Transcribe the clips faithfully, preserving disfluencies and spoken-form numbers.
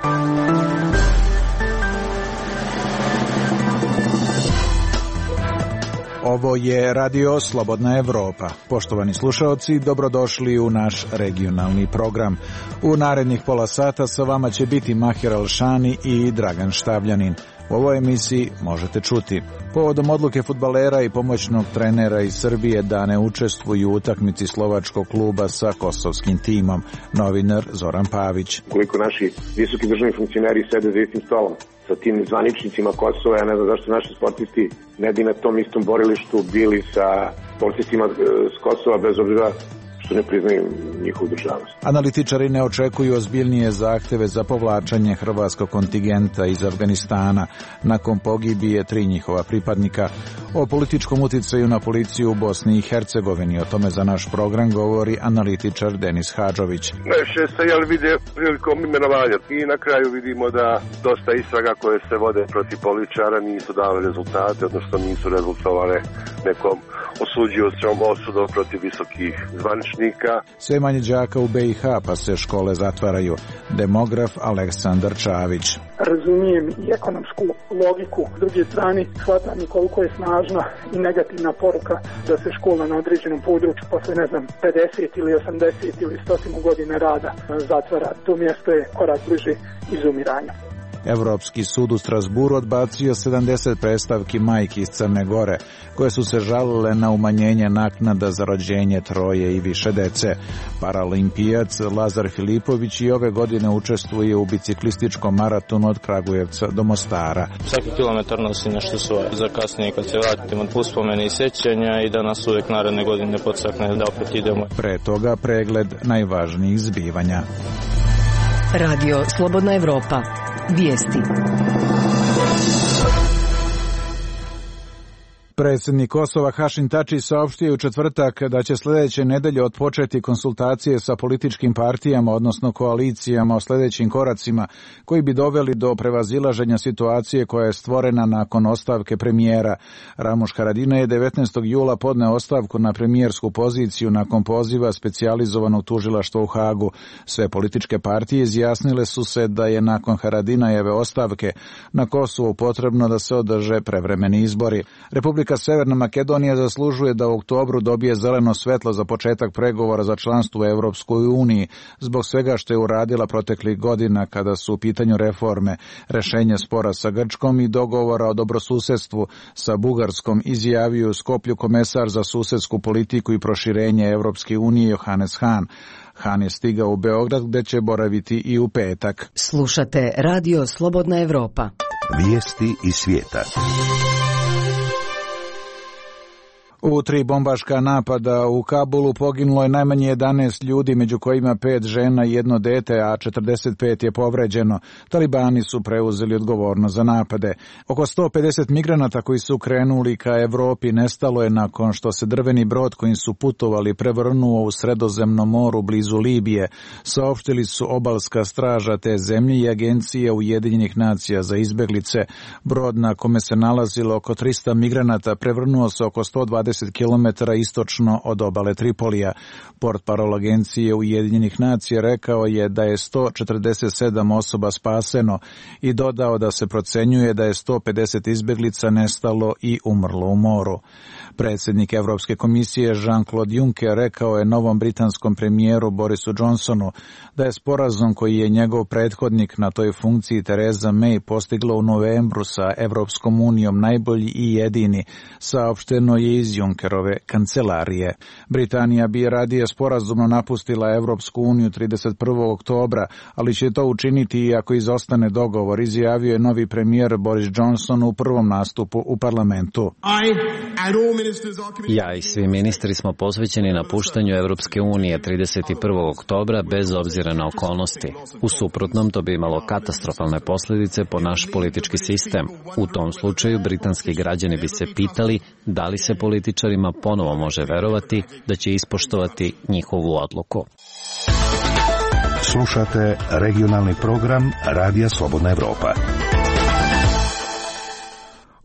Ovo je Radio Slobodna Evropa. Poštovani slušaoci, dobrodošli u naš regionalni program. U narednih pola sata sa vama će biti Mahir Alšani i Dragan Štavljanin. U ovoj emisiji možete čuti povodom odluke fudbalera i pomoćnog trenera iz Srbije da ne učestvuju u utakmici slovačkog kluba sa kosovskim timom, novinar Zoran Pavić. Koliko naši visoki državni funkcioneri sede za istim stolom sa tim zvaničnicima Kosova, ja ne znam zašto naši sportisti ne bi na tom istom borilištu bili sa sportistima s Kosova, bez obzira što ne priznaju njihovu državnost. Analitičari ne očekuju ozbiljnije zahteve za povlačenje hrvatskog kontingenta iz Afganistana nakon pogibije tri njihova pripadnika. O političkom uticaju na policiju u Bosni i Hercegovini, o tome za naš program govori analitičar Denis Hadžović. Najviše se jel vide prilikom imenovanja i na kraju vidimo da dosta istraga koje se vode protiv političara nisu dale rezultate, odnosno nisu rezultovale nekom osuđujućom osudom protiv visokih zvaničnika. Sve manje đaka u B i H, pa se škole zatvaraju. Demograf Aleksandar Čavić. Razumijem i ekonomsku logiku. S druge strane, shvatam i koliko je snažna i negativna poruka da se škola na određenom području posle, ne znam, pedeset ili osamdeset ili sto godina rada zatvara. To mjesto je korak bliže izumiranju. Evropski sud u Strasburu odbacio sedamdeset predstavki majki iz Crne Gore, koje su se žalile na umanjenje naknada za rođenje troje i više dece. Paralimpijac Lazar Filipović i ove godine učestvuje u biciklističkom maratonu od Kragujevca do Mostara. Svaki kilometar nosi nešto svoje. Za kasnije kad se vratimo uspomene i sjećanja i da nas uvijek naredne godine podstakne da opet idemo. Pre toga pregled najvažnijih zbivanja. Radio Slobodna Evropa. Vijesti. Predsjednik Kosova Hašim Tači saopštio u četvrtak da će sljedeće nedelje otpočeti konsultacije sa političkim partijama, odnosno koalicijama o sljedećim koracima koji bi doveli do prevazilaženja situacije koja je stvorena nakon ostavke premijera. Ramuš Haradinaj je devetnaestog jula podneo ostavku na premijersku poziciju nakon poziva specijalizovanog tužilaštva u Hagu. Sve političke partije izjasnile su se da je nakon Haradinajeve ostavke na Kosovu potrebno da se održe prevremeni izbori. Republika Severna Makedonija zaslužuje da u oktobru dobije zeleno svetlo za početak pregovora za članstvo u Evropskoj uniji, zbog svega što je uradila proteklih godina kada su u pitanju reforme, rešenje spora sa Grčkom i dogovora o dobrosusedstvu sa Bugarskom, izjavio u Skoplju komesar za susedsku politiku i proširenje Evropske unije Johannes Hahn. Han je stigao u Beograd gde će boraviti i u petak. Slušate Radio Slobodna Evropa. Vijesti iz svijeta. U tri bombaška napada u Kabulu poginulo je najmanje jedanaest ljudi, među kojima pet žena i jedno dete, a četrdeset pet je povređeno. Talibani su preuzeli odgovornost za napade. Oko sto pedeset migranata koji su krenuli ka Evropi nestalo je nakon što se drveni brod kojim su putovali prevrnuo u Sredozemnom moru blizu Libije, saopštili su obalska straža te zemlje i Agencija Ujedinjenih nacija za izbeglice. Brod na kome se nalazilo oko trista migranata prevrnuo se oko sto dvadeset kilometara istočno od obale Tripolija. Portparol Agencije Ujedinjenih nacija rekao je da je sto četrdeset sedam osoba spaseno i dodao da se procenjuje da je sto pedeset izbeglica nestalo i umrlo u moru. Predsjednik Evropske komisije Jean-Claude Juncker rekao je novom britanskom premijeru Borisu Johnsonu da je sporazum koji je njegov prethodnik na toj funkciji Theresa May postigla u novembru sa Evropskom unijom najbolji i jedini, saopšteno je iz Junckerove kancelarije. Britanija bi radije sporazumno napustila Evropsku uniju trideset prvog oktobra, ali će to učiniti i ako izostane dogovor, izjavio je novi premijer Boris Johnson u prvom nastupu u parlamentu. Ja i svi ministri smo posvećeni napuštanju Evropske unije trideset prvog oktobra bez obzira na okolnosti. U suprotnom to bi imalo katastrofalne posljedice po naš politički sistem. U tom slučaju britanski građani bi se pitali da li se političarima ponovo može verovati da će ispoštovati njihovu odluku. Slušate regionalni program Radija Slobodna Evropa.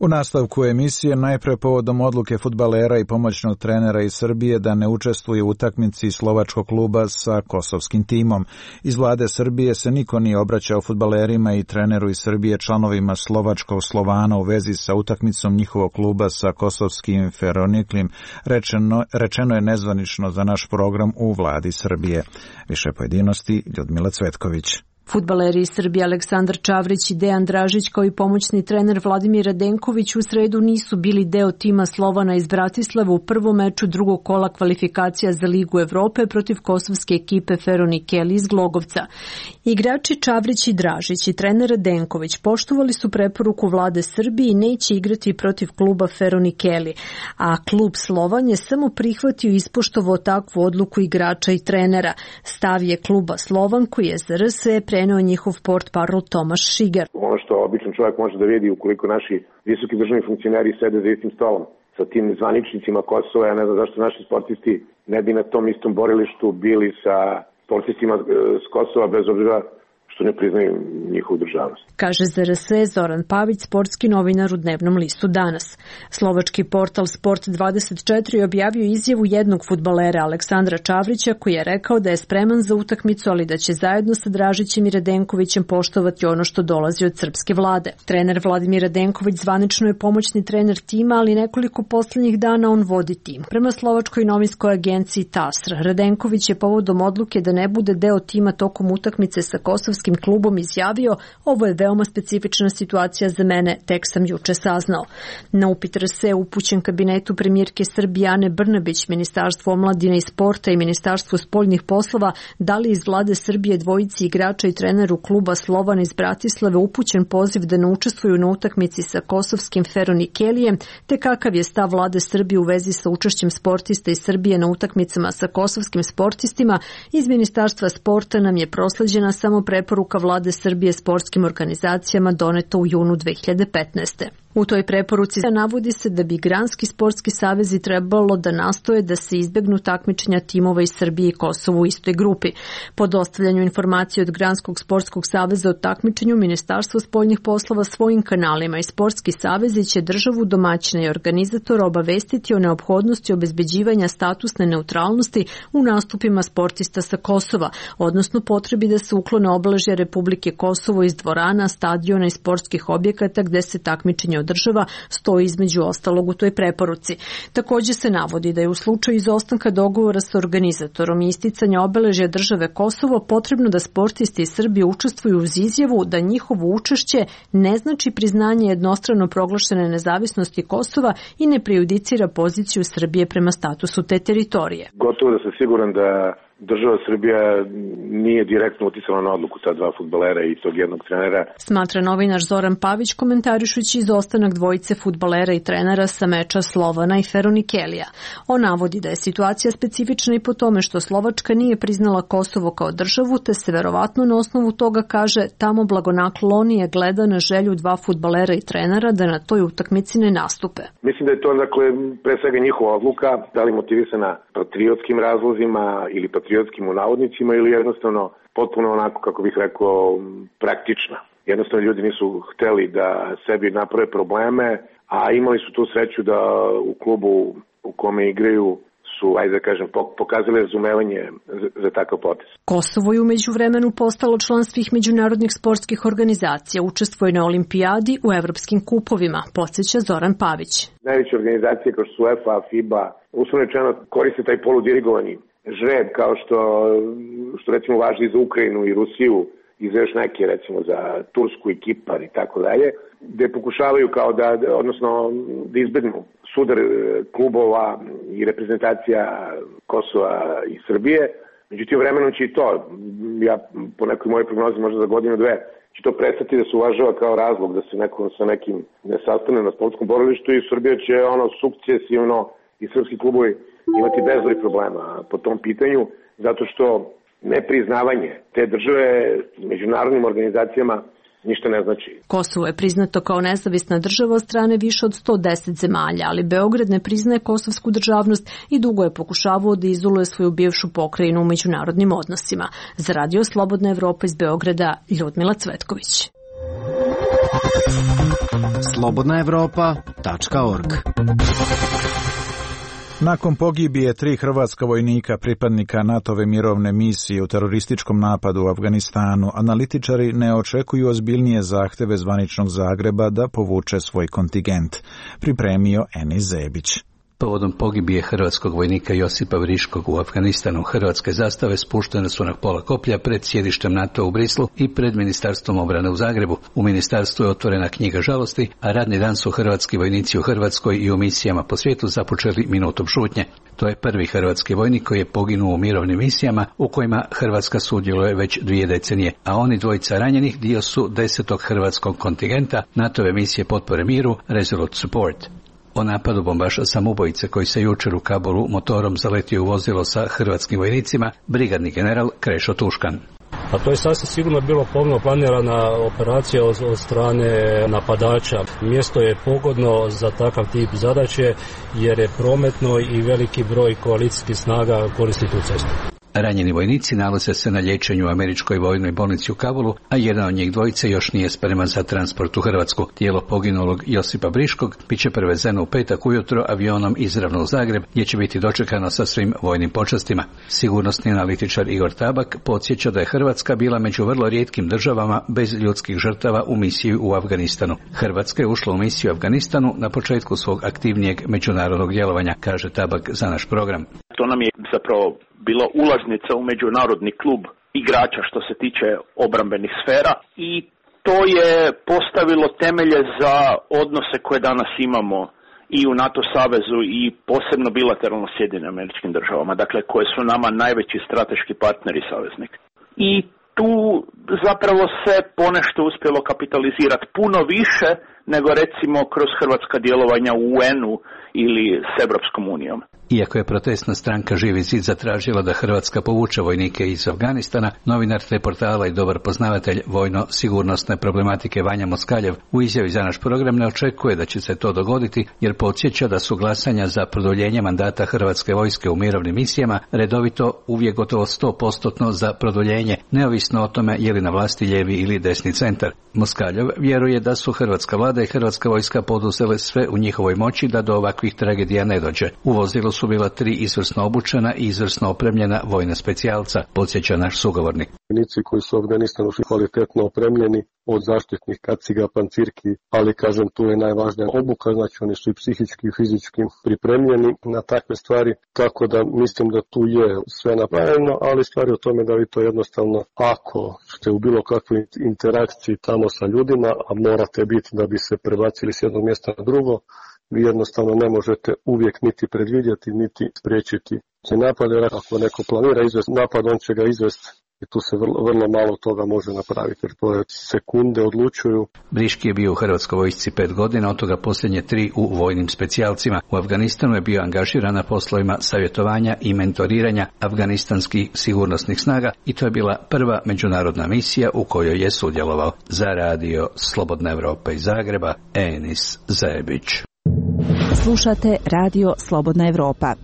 U nastavku emisije najpre povodom odluke fudbalera i pomoćnog trenera iz Srbije da ne učestvuje u utakmici slovačkog kluba sa kosovskim timom. Iz vlade Srbije se niko nije obraćao fudbalerima i treneru iz Srbije, članovima slovačkog Slovana u vezi sa utakmicom njihovog kluba sa kosovskim Feroniklim. Rečeno, rečeno je nezvanično za naš program u vladi Srbije. Više pojedinosti Ljudmila Cvetković. Fudbaleri iz Srbije Aleksandar Čavrić i Dejan Dražić kao i pomoćni trener Vladimir Radenković u sredu nisu bili deo tima Slovana iz Bratislava u prvom meču drugog kola kvalifikacija za Ligu Evrope protiv kosovske ekipe Feronikeli iz Glogovca. Igrači Čavrić i Dražić i trener Radenković poštovali su preporuku vlade Srbije i neće igrati protiv kluba Feronikeli, a klub Slovan je samo prihvatio i ispoštovao takvu odluku igrača i trenera. Stav je kluba Slovan koji je za R S E preneo njihov portparol Tomaš Šigar. Ono što običan čovjek može da vidi ukoliko naši visoki državni funkcioneri sede za istim stolom sa tim zvaničnicima Kosova, ja ne znam zašto naši sportisti ne bi na tom istom borilištu bili sa sportistima s Kosova bez obzira što ne priznaju njihovu državnost. Kaže za R S E Zoran Pavić, sportski novinar u dnevnom listu Danas. Slovački portal Sport dvadeset četiri objavio izjavu jednog fudbalera Aleksandra Čavrića koji je rekao da je spreman za utakmicu, ali da će zajedno sa Dražićem i Radenkovićem poštovati ono što dolazi od srpske vlade. Trener Vladimir Radenković zvanično je pomoćni trener tima, ali nekoliko poslednjih dana on vodi tim. Prema slovačkoj novinskoj agenciji T A S R, Radenković je povodom odluke da ne bude deo tima tokom utakmice sa kosovskim klubom izjavio: ovo je veoma specifična situacija za mene, tek sam juče saznao. Na upit R S E upućen kabinetu premijerke Srbije Ane Brnabić, Ministarstvo omladine i sporta i Ministarstvo spoljnih poslova, da li iz vlade Srbije dvojici igrača i treneru kluba Slovan iz Bratislave upućen poziv da ne učestvuju na utakmici sa kosovskim Feronikelijem, te kakav je stav vlade Srbije u vezi sa učešćem sportista iz Srbije na utakmicama sa kosovskim sportistima, iz Ministarstva sporta nam je prosleđena samo preporuka vlade Srbije sportskim organizacijama doneta u junu dve hiljade petnaeste. U toj preporuci navodi se da bi granski sportski savezi trebalo da nastoje da se izbegnu takmičenja timova iz Srbije i Kosova u istoj grupi. Po dostavljanju informacije od Granskog sportskog saveza o takmičenju, Ministarstvo spoljnih poslova svojim kanalima i sportski savezi će državu domaćina i organizatora obavestiti o neophodnosti obezbeđivanja statusne neutralnosti u nastupima sportista sa Kosova, odnosno potrebi da se uklone obeležja Republike Kosovo iz dvorana, stadiona i sportskih objekata gde se takmičenje država stoji između ostalog u toj preporuci. Takođe se navodi da je u slučaju izostanka dogovora sa organizatorom i isticanja obeležja države Kosovo potrebno da sportisti iz Srbije učestvuju uz izjavu da njihovo učešće ne znači priznanje jednostrano proglašene nezavisnosti Kosova i ne prejudicira poziciju Srbije prema statusu te teritorije. Gotovo da sam siguran da država Srbija nije direktno uticala na odluku ta dva fudbalera i tog jednog trenera. Smatra novinar Zoran Pavić komentarišući izostanak dvojice fudbalera i trenera sa meča Slovana i Feronikelija. On navodi da je situacija specifična i po tome što Slovačka nije priznala Kosovo kao državu, te se verovatno na osnovu toga kaže tamo blagonaklonije gleda na želju dva fudbalera i trenera da na toj utakmici ne nastupe. Mislim da je to dakle pre svega njihova odluka, da li motivisana patriotskim razlozima ili patriotskim u navodnicima ili jednostavno potpuno onako, kako bih rekao, praktična. Jednostavno ljudi nisu hteli da sebi naprave probleme, a imali su tu sreću da u klubu u kome igraju su, ajde da kažem, pokazali razumevanje za, za takav potez. Kosovo je umeđu vremenu postalo član svih međunarodnih sportskih organizacija, učestvuje na olimpijadi, u evropskim kupovima, podsjeća Zoran Pavić. Najveće organizacije kao što su UEFA, FIBA, uslovno rečeno koriste taj poludirigovani žreb kao što, što recimo važi za Ukrajinu i Rusiju i za još neke, recimo za Tursku i Kipar i tako dalje, gde pokušavaju kao da, odnosno da izbegnu sudar klubova i reprezentacija Kosova i Srbije. Međutim, vremenom će i to, ja po nekoj mojoj prognozi možda za godinu dve, će to prestati da se uvažava kao razlog da se neko sa nekim ne sastane na sportskom borilištu i Srbija će ono sukcesivno i srpski klubovi imati bezbroj problema po tom pitanju, zato što nepriznavanje te države međunarodnim organizacijama ništa ne znači. Kosovo je priznato kao nezavisna država od strane više od sto deset zemalja, ali Beograd ne priznaje kosovsku državnost i dugo je pokušavao da izoluje svoju bivšu pokrajinu u međunarodnim odnosima. Za Radio Slobodna Evropa iz Beograda, Ljudmila Cvetković. slobodna evropa tačka org. Nakon pogibije tri hrvatska vojnika pripadnika NATO-ve mirovne misije u terorističkom napadu u Afganistanu, analitičari ne očekuju ozbiljnije zahteve zvaničnog Zagreba da povuče svoj kontingent. Pripremio Enis Zebić. Povodom pogibije hrvatskog vojnika Josipa Vriškog u Afganistanu, hrvatske zastave spuštene su na pola koplja pred sjedištem NATO u Brislu i pred Ministarstvom obrane u Zagrebu. U ministarstvu je otvorena knjiga žalosti, a radni dan su hrvatski vojnici u Hrvatskoj i u misijama po svijetu započeli minutom šutnje. To je prvi hrvatski vojnik koji je poginuo u mirovnim misijama u kojima Hrvatska sudjeluje već dvije decenije, a oni dvojica ranjenih dio su desetog hrvatskog kontingenta NATO-ve misije potpore miru Resolute Support. O napadu bombaša samoubojice koji se jučer u Kabulu motorom zaletio u vozilo sa hrvatskim vojnicima, brigadni general Krešo Tuškan. A to je sasvim sigurno bilo pomno planirana operacija od, od strane napadača. Mjesto je pogodno za takav tip zadaće jer je prometno i veliki broj koalicijskih snaga koristi tu cestu. Ranjeni vojnici nalaze se na liječenju u američkoj vojnoj bolnici u Kabulu, a jedan od njih dvojice još nije spreman za transport u Hrvatsku. Tijelo poginulog Josipa Briškog bit će prevezeno u petak ujutro avionom izravno u Zagreb, gdje će biti dočekano sa svim vojnim počastima. Sigurnosni analitičar Igor Tabak podsjeća da je Hrvatska bila među vrlo rijetkim državama bez ljudskih žrtava u misiji u Afganistanu. Hrvatska je ušla u misiju u Afganistanu na početku svog aktivnijeg međunarodnog djelovanja, kaže Tabak za naš program. To nam je zapravo bila ulaznica u međunarodni klub igrača što se tiče obrambenih sfera i to je postavilo temelje za odnose koje danas imamo i u NATO savezu i posebno bilateralno s Sjedinjenim Američkim Državama, dakle koje su nama najveći strateški partneri i saveznik. I tu zapravo se ponešto uspjelo kapitalizirati puno više nego recimo kroz hrvatska djelovanja u U N-u ili s Europskom unijom. Iako je protestna stranka Živi zid zatražila da Hrvatska povuče vojnike iz Afganistana, novinar te portala i dobar poznavatelj vojno-sigurnosne problematike Vanja Moskaljev u izjavi za naš program ne očekuje da će se to dogoditi, jer podsjeća da su glasanja za produljenje mandata Hrvatske vojske u mirovnim misijama redovito uvijek gotovo sto posto za produljenje, neovisno o tome je li na vlasti lijevi ili desni centar. Moskaljev vjeruje da su hrvatska vlada i hrvatska vojska poduzele sve u njihovoj moći da do ovakvih tragedija ne dođe. U vozilu su bila tri izvrsno obučena i izvrsno opremljena vojna specijalca, podsjeća naš sugovornik. Vojnici koji su u Afganistanu su kvalitetno opremljeni od zaštitnih kaciga, pancirki, ali kažem tu je najvažnija obuka, znači oni su i psihički i fizički pripremljeni na takve stvari, tako da mislim da tu je sve napravljeno, ali stvari o tome da vi to jednostavno, ako ste u bilo kakvoj interakciji tamo sa ljudima, a morate biti da bi se prebacili s jednog mjesta na drugo, vi jednostavno ne možete uvijek niti predvidjeti, niti spriječiti napad, jer ako neko planira izvesti napad, on će ga izvesti i tu se vrlo, vrlo malo toga može napraviti, jer to je sekunde odlučuju. Briški je bio u Hrvatskoj vojsci pet godina, od toga posljednje tri u vojnim specijalcima. U Afganistanu je bio angažiran na poslovima savjetovanja i mentoriranja afganistanskih sigurnosnih snaga i to je bila prva međunarodna misija u kojoj je sudjelovao. Za radio Slobodna Evropa iz Zagreba, Enis Zebić. Slušate radio Slobodna Evropa.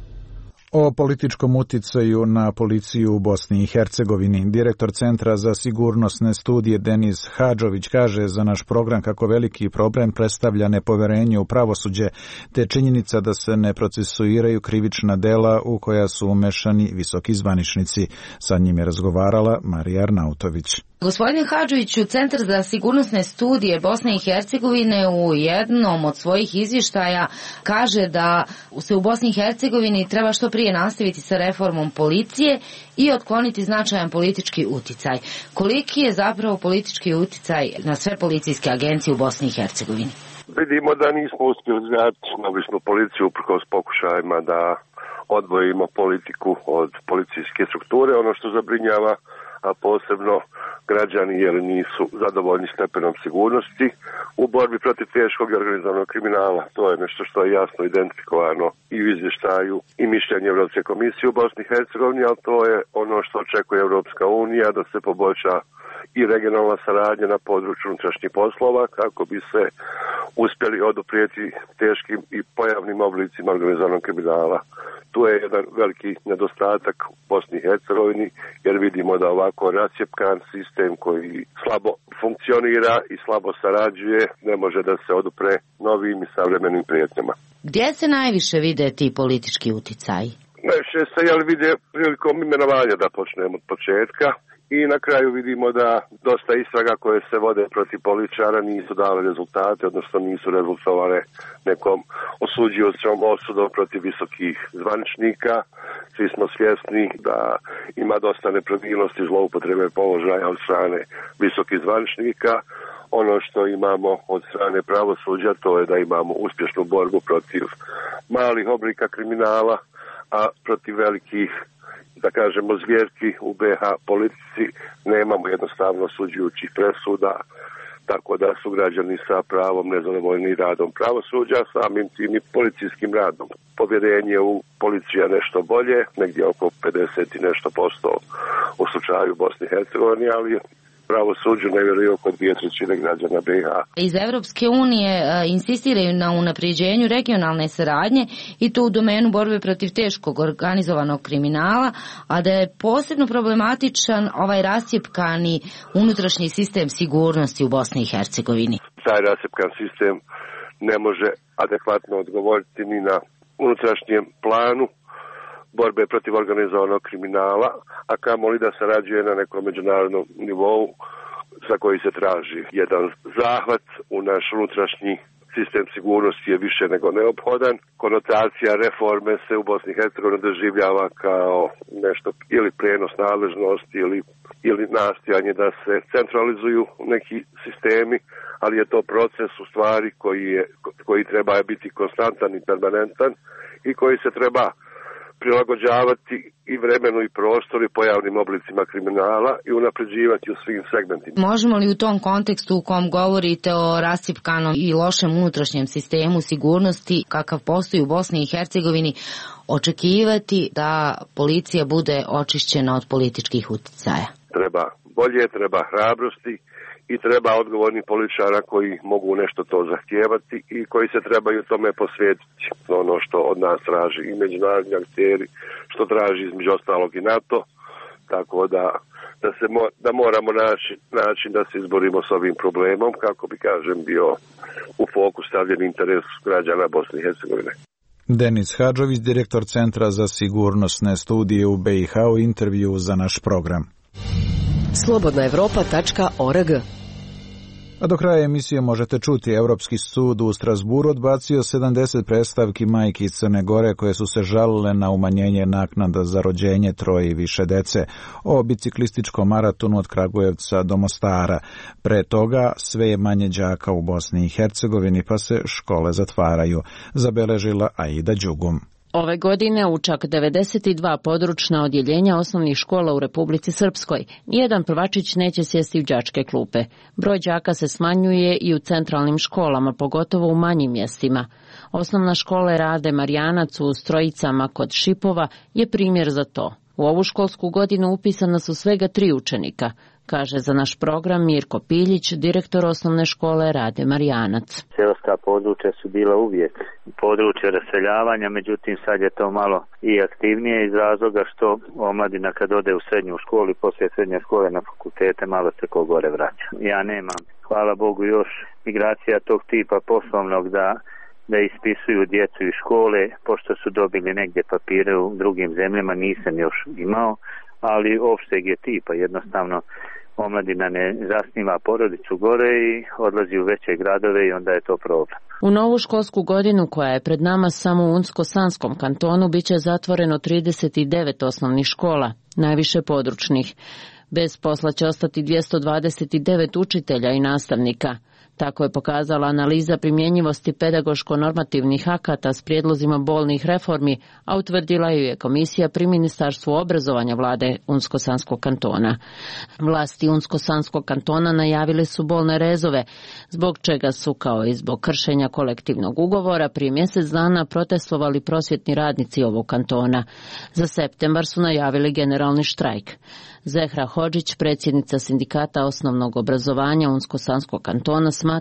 O političkom uticaju na policiju u Bosni i Hercegovini. Direktor Centra za sigurnosne studije Denis Hadžović kaže za naš program kako veliki problem predstavlja nepoverenje u pravosuđe, te činjenica da se ne procesuiraju krivična dela u koja su umešani visoki zvaničnici. Sa njim je razgovarala Marija Arnautović. Gospodin Hadžoviću, Centar za sigurnosne studije Bosne i Hercegovine u jednom od svojih izvještaja kaže da se u Bosni i Hercegovini treba što prije nastaviti sa reformom policije i otkloniti značajan politički uticaj. Koliki je zapravo politički uticaj na sve policijske agencije u Bosni i Hercegovini? Vidimo da nismo uspjeli izgraditi neovisnu policiju uprkos pokušajima da odvojimo politiku od policijske strukture. Ono što zabrinjava, a posebno građani jer nisu zadovoljni stepenom sigurnosti u borbi protiv teškog i organizovanog kriminala. To je nešto što je jasno identifikovano i u izvještaju i mišljenju Europske komisije u Bosni i Hercegovini, ali to je ono što očekuje Europska unija, da se poboljša i regionalna saradnja na području unutrašnjih poslova kako bi se uspjeli oduprijeti teškim i pojavnim oblicima organizovanog kriminala. Tu je jedan veliki nedostatak u Bosni i Hercegovini jer vidimo da ovako rascjepkan sistem sistem koji slabo funkcionira i slabo sarađuje, ne može da se odupre novim i savremenim prijetnjama. Gdje se najviše vide ti politički uticaji? Najviše se jel vide prilikom imenovanja, da počnemo od početka. I na kraju vidimo da dosta istraga koje se vode protiv političara nisu dale rezultate, odnosno nisu rezultovale nekom osuđujućom osudom protiv visokih zvaničnika. Svi smo svjesni da ima dosta nepravilnosti, zloupotrebe položaja od strane visokih zvaničnika. Ono što imamo od strane pravosuđa, to je da imamo uspješnu borbu protiv malih oblika kriminala, a protiv velikih, da kažemo, zvjerki u be ha politici nemamo jednostavno osuđujućih presuda, tako da su građani sa pravom nezadovoljni radom pravosuđa, samim tim i policijskim radom. Povjerenje u policiju je nešto bolje, negdje oko pedeset i nešto posto u slučaju Bosne i Hercegovine, ali pravosuđu ne vjeruju oko dvije trećine građana be ha. Iz Evropske unije insistiraju na unapređenju regionalne saradnje i to u domenu borbe protiv teškog organizovanog kriminala, a da je posebno problematičan ovaj rascjepkani unutrašnji sistem sigurnosti u Bosni i Hercegovini. Taj rascjepkan sistem ne može adekvatno odgovoriti ni na unutrašnjem planu borbe protiv organizovanog kriminala, a kamoli da sarađuje na nekom međunarodnom nivou za koji se traži jedan zahvat u naš unutrašnji sistem sigurnosti je više nego neophodan. Konotacija reforme se u Bosni i Hercegovini doživljava kao nešto ili prijenos nadležnosti ili, ili nastojanje da se centralizuju neki sistemi, ali je to proces u stvari koji, je, koji treba biti konstantan i permanentan i koji se treba prilagođavati i vremenu i prostoru i pojavnim oblicima kriminala i unapređivati u svim segmentima. Možemo li u tom kontekstu u kom govorite o rascjepkanom i lošem unutrašnjem sistemu sigurnosti kakav postoji u Bosni i Hercegovini očekivati da policija bude očišćena od političkih uticaja? Treba bolje, treba hrabrosti i treba odgovornih političara koji mogu nešto to zahtijevati i koji se trebaju tome posvetiti. Ono što od nas traži i međunarodni akteri, što traži između ostalog i NATO, tako da, da, se mo, da moramo naći način da se izborimo s ovim problemom, kako bi, kažem, bio u fokus stavljen interes građana Bosne i Hercegovine. Denis Hadžović, direktor Centra za sigurnosne studije u be i ha, u intervju za naš program. slobodna evropa tačka org. A do kraja emisije možete čuti, Europski sud u Strasburu odbacio sedamdeset predstavki majki iz Crne Gore koje su se žalile na umanjenje naknada za rođenje troje i više dece o biciklističkom maratonu od Kragujevca do Mostara. Pre toga sve je manje đaka u Bosni i Hercegovini, pa se škole zatvaraju, zabeležila Aida Đugum. Ove godine u čak devedeset dva područna odjeljenja osnovnih škola u Republici Srpskoj nijedan prvačić neće sjesti u đačke klupe. Broj đaka se smanjuje i u centralnim školama, pogotovo u manjim mjestima. Osnovna škola Rade Marijanac u Strojicama kod Šipova je primjer za to. U ovu školsku godinu upisana su svega tri učenika, kaže za naš program Mirko Piljić, direktor osnovne škole Rade Marijanac. Seoska područja su bila uvijek područje raseljavanja, međutim sad je to malo i aktivnije iz razloga što omladina kad ode u srednju školu i poslije srednje škole na fakultete malo se ko gore vraća. Ja nemam, hvala Bogu, još migracija tog tipa poslovnog da da ispisuju djecu iz škole, pošto su dobili negdje papire u drugim zemljama, nisam još imao, ali opšteg je tipa, jednostavno omladina ne zasniva porodicu gore i odlazi u veće gradove i onda je to problem. U novu školsku godinu koja je pred nama samo u Unsko-Sanskom kantonu biće zatvoreno trideset devet osnovnih škola, najviše područnih. Bez posla će ostati dvjesto dvadeset devet učitelja i nastavnika. Tako je pokazala analiza primjenjivosti pedagoško-normativnih akata s prijedlozima bolnih reformi, a utvrdila ju je komisija pri Ministarstvu obrazovanja vlade Unsko-Sanskog kantona. Vlasti Unsko-Sanskog kantona najavile su bolne rezove, zbog čega su, kao i zbog kršenja kolektivnog ugovora, prije mjesec dana protestovali prosvjetni radnici ovog kantona. Za septembar su najavili generalni štrajk. Zehra Hodžić, predsjednica sindikata osnovnog obrazovanja Unsko-Sanskog kantona, smatra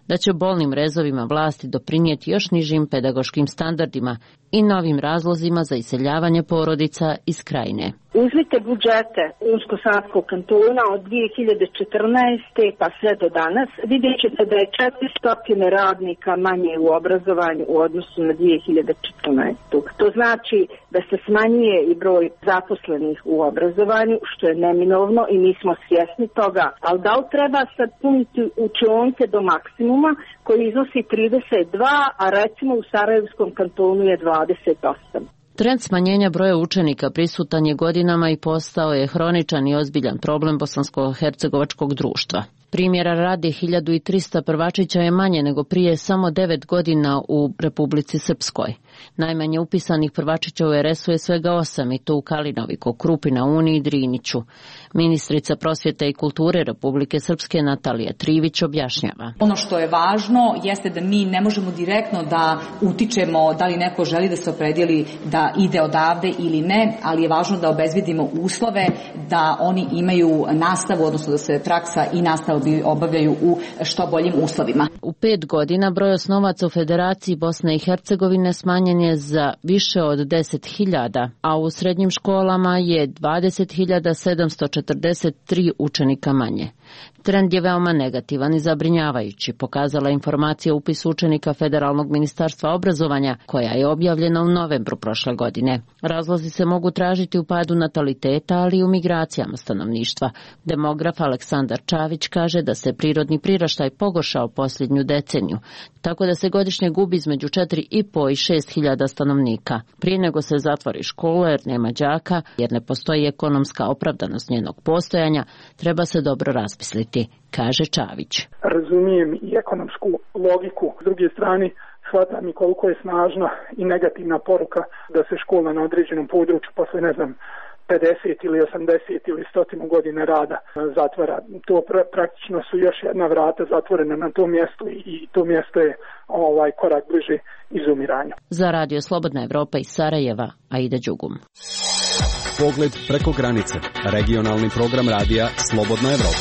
da će bolnim rezovima vlasti doprinijeti još nižim pedagoškim standardima i novim razlozima za iseljavanje porodica iz Krajine. Uzmite budžete Unsko-Sanskog kantona od dvije hiljade četrnaeste pa sve do danas, vidjet ćete da je četiristo radnika manje u obrazovanju u odnosu na dvije hiljade četrnaestu. To znači da se smanjuje i broj zaposlenih u obrazovanju, što je neminovno i mi smo svjesni toga. Ali da li treba sad puniti učionke do maksimuma koji iznosi trideset dva, a recimo u Sarajevskom kantonu je dvadeset osam. Trend smanjenja broja učenika prisutan je godinama i postao je hroničan i ozbiljan problem bosansko-hercegovačkog društva. Primjera radi hiljadu trista prvačića je manje nego prije samo devet godina u Republici Srpskoj. Najmanje upisanih prvačića u er es u je svega osam i to u Kalinoviku, Krupina, Uni i Driniću. Ministrica prosvjete i kulture Republike Srpske Natalija Trivić objašnjava. Ono što je važno jeste da mi ne možemo direktno da utičemo da li neko želi da se opredijeli da ide odavde ili ne, ali je važno da obezbedimo uslove da oni imaju nastavu, odnosno da se praksa i nastava obavljaju u što boljim uslovima. U pet godina broj osnovaca u Federaciji Bosne i Hercegovine smanjen je za više od deset hiljada, a u srednjim školama je dvadeset hiljada sedamsto četrdeset tri učenika manje. Trend je veoma negativan i zabrinjavajući, pokazala informacija o upisu učenika Federalnog ministarstva obrazovanja, koja je objavljena u novembru prošle godine. Razlozi se mogu tražiti u padu nataliteta, ali i u migracijama stanovništva. Demograf Aleksandar Čavić kaže da se prirodni priraštaj pogoršao posljednju deceniju, tako da se godišnje gubi između četiri i po i šest hiljada stanovnika. Prije nego se zatvori škola jer nema đaka, jer ne postoji ekonomska opravdanost njenog postojanja, treba se dobro razmisliti, kaže Čavić. Razumijem i ekonomsku logiku. S druge strane, shvatam i koliko je snažna i negativna poruka da se škola na određenom području posle, ne znam, pedeset ili osamdeset ili sto godina rada zatvara. To pra- praktično su još jedna vrata zatvorena na tom mjestu i to mjesto je ovaj korak bliže izumiranju. Za Radio Slobodna Evropa iz Sarajeva, Aida Đugum. Pogled preko granice. Regionalni program radija Slobodna Evropa.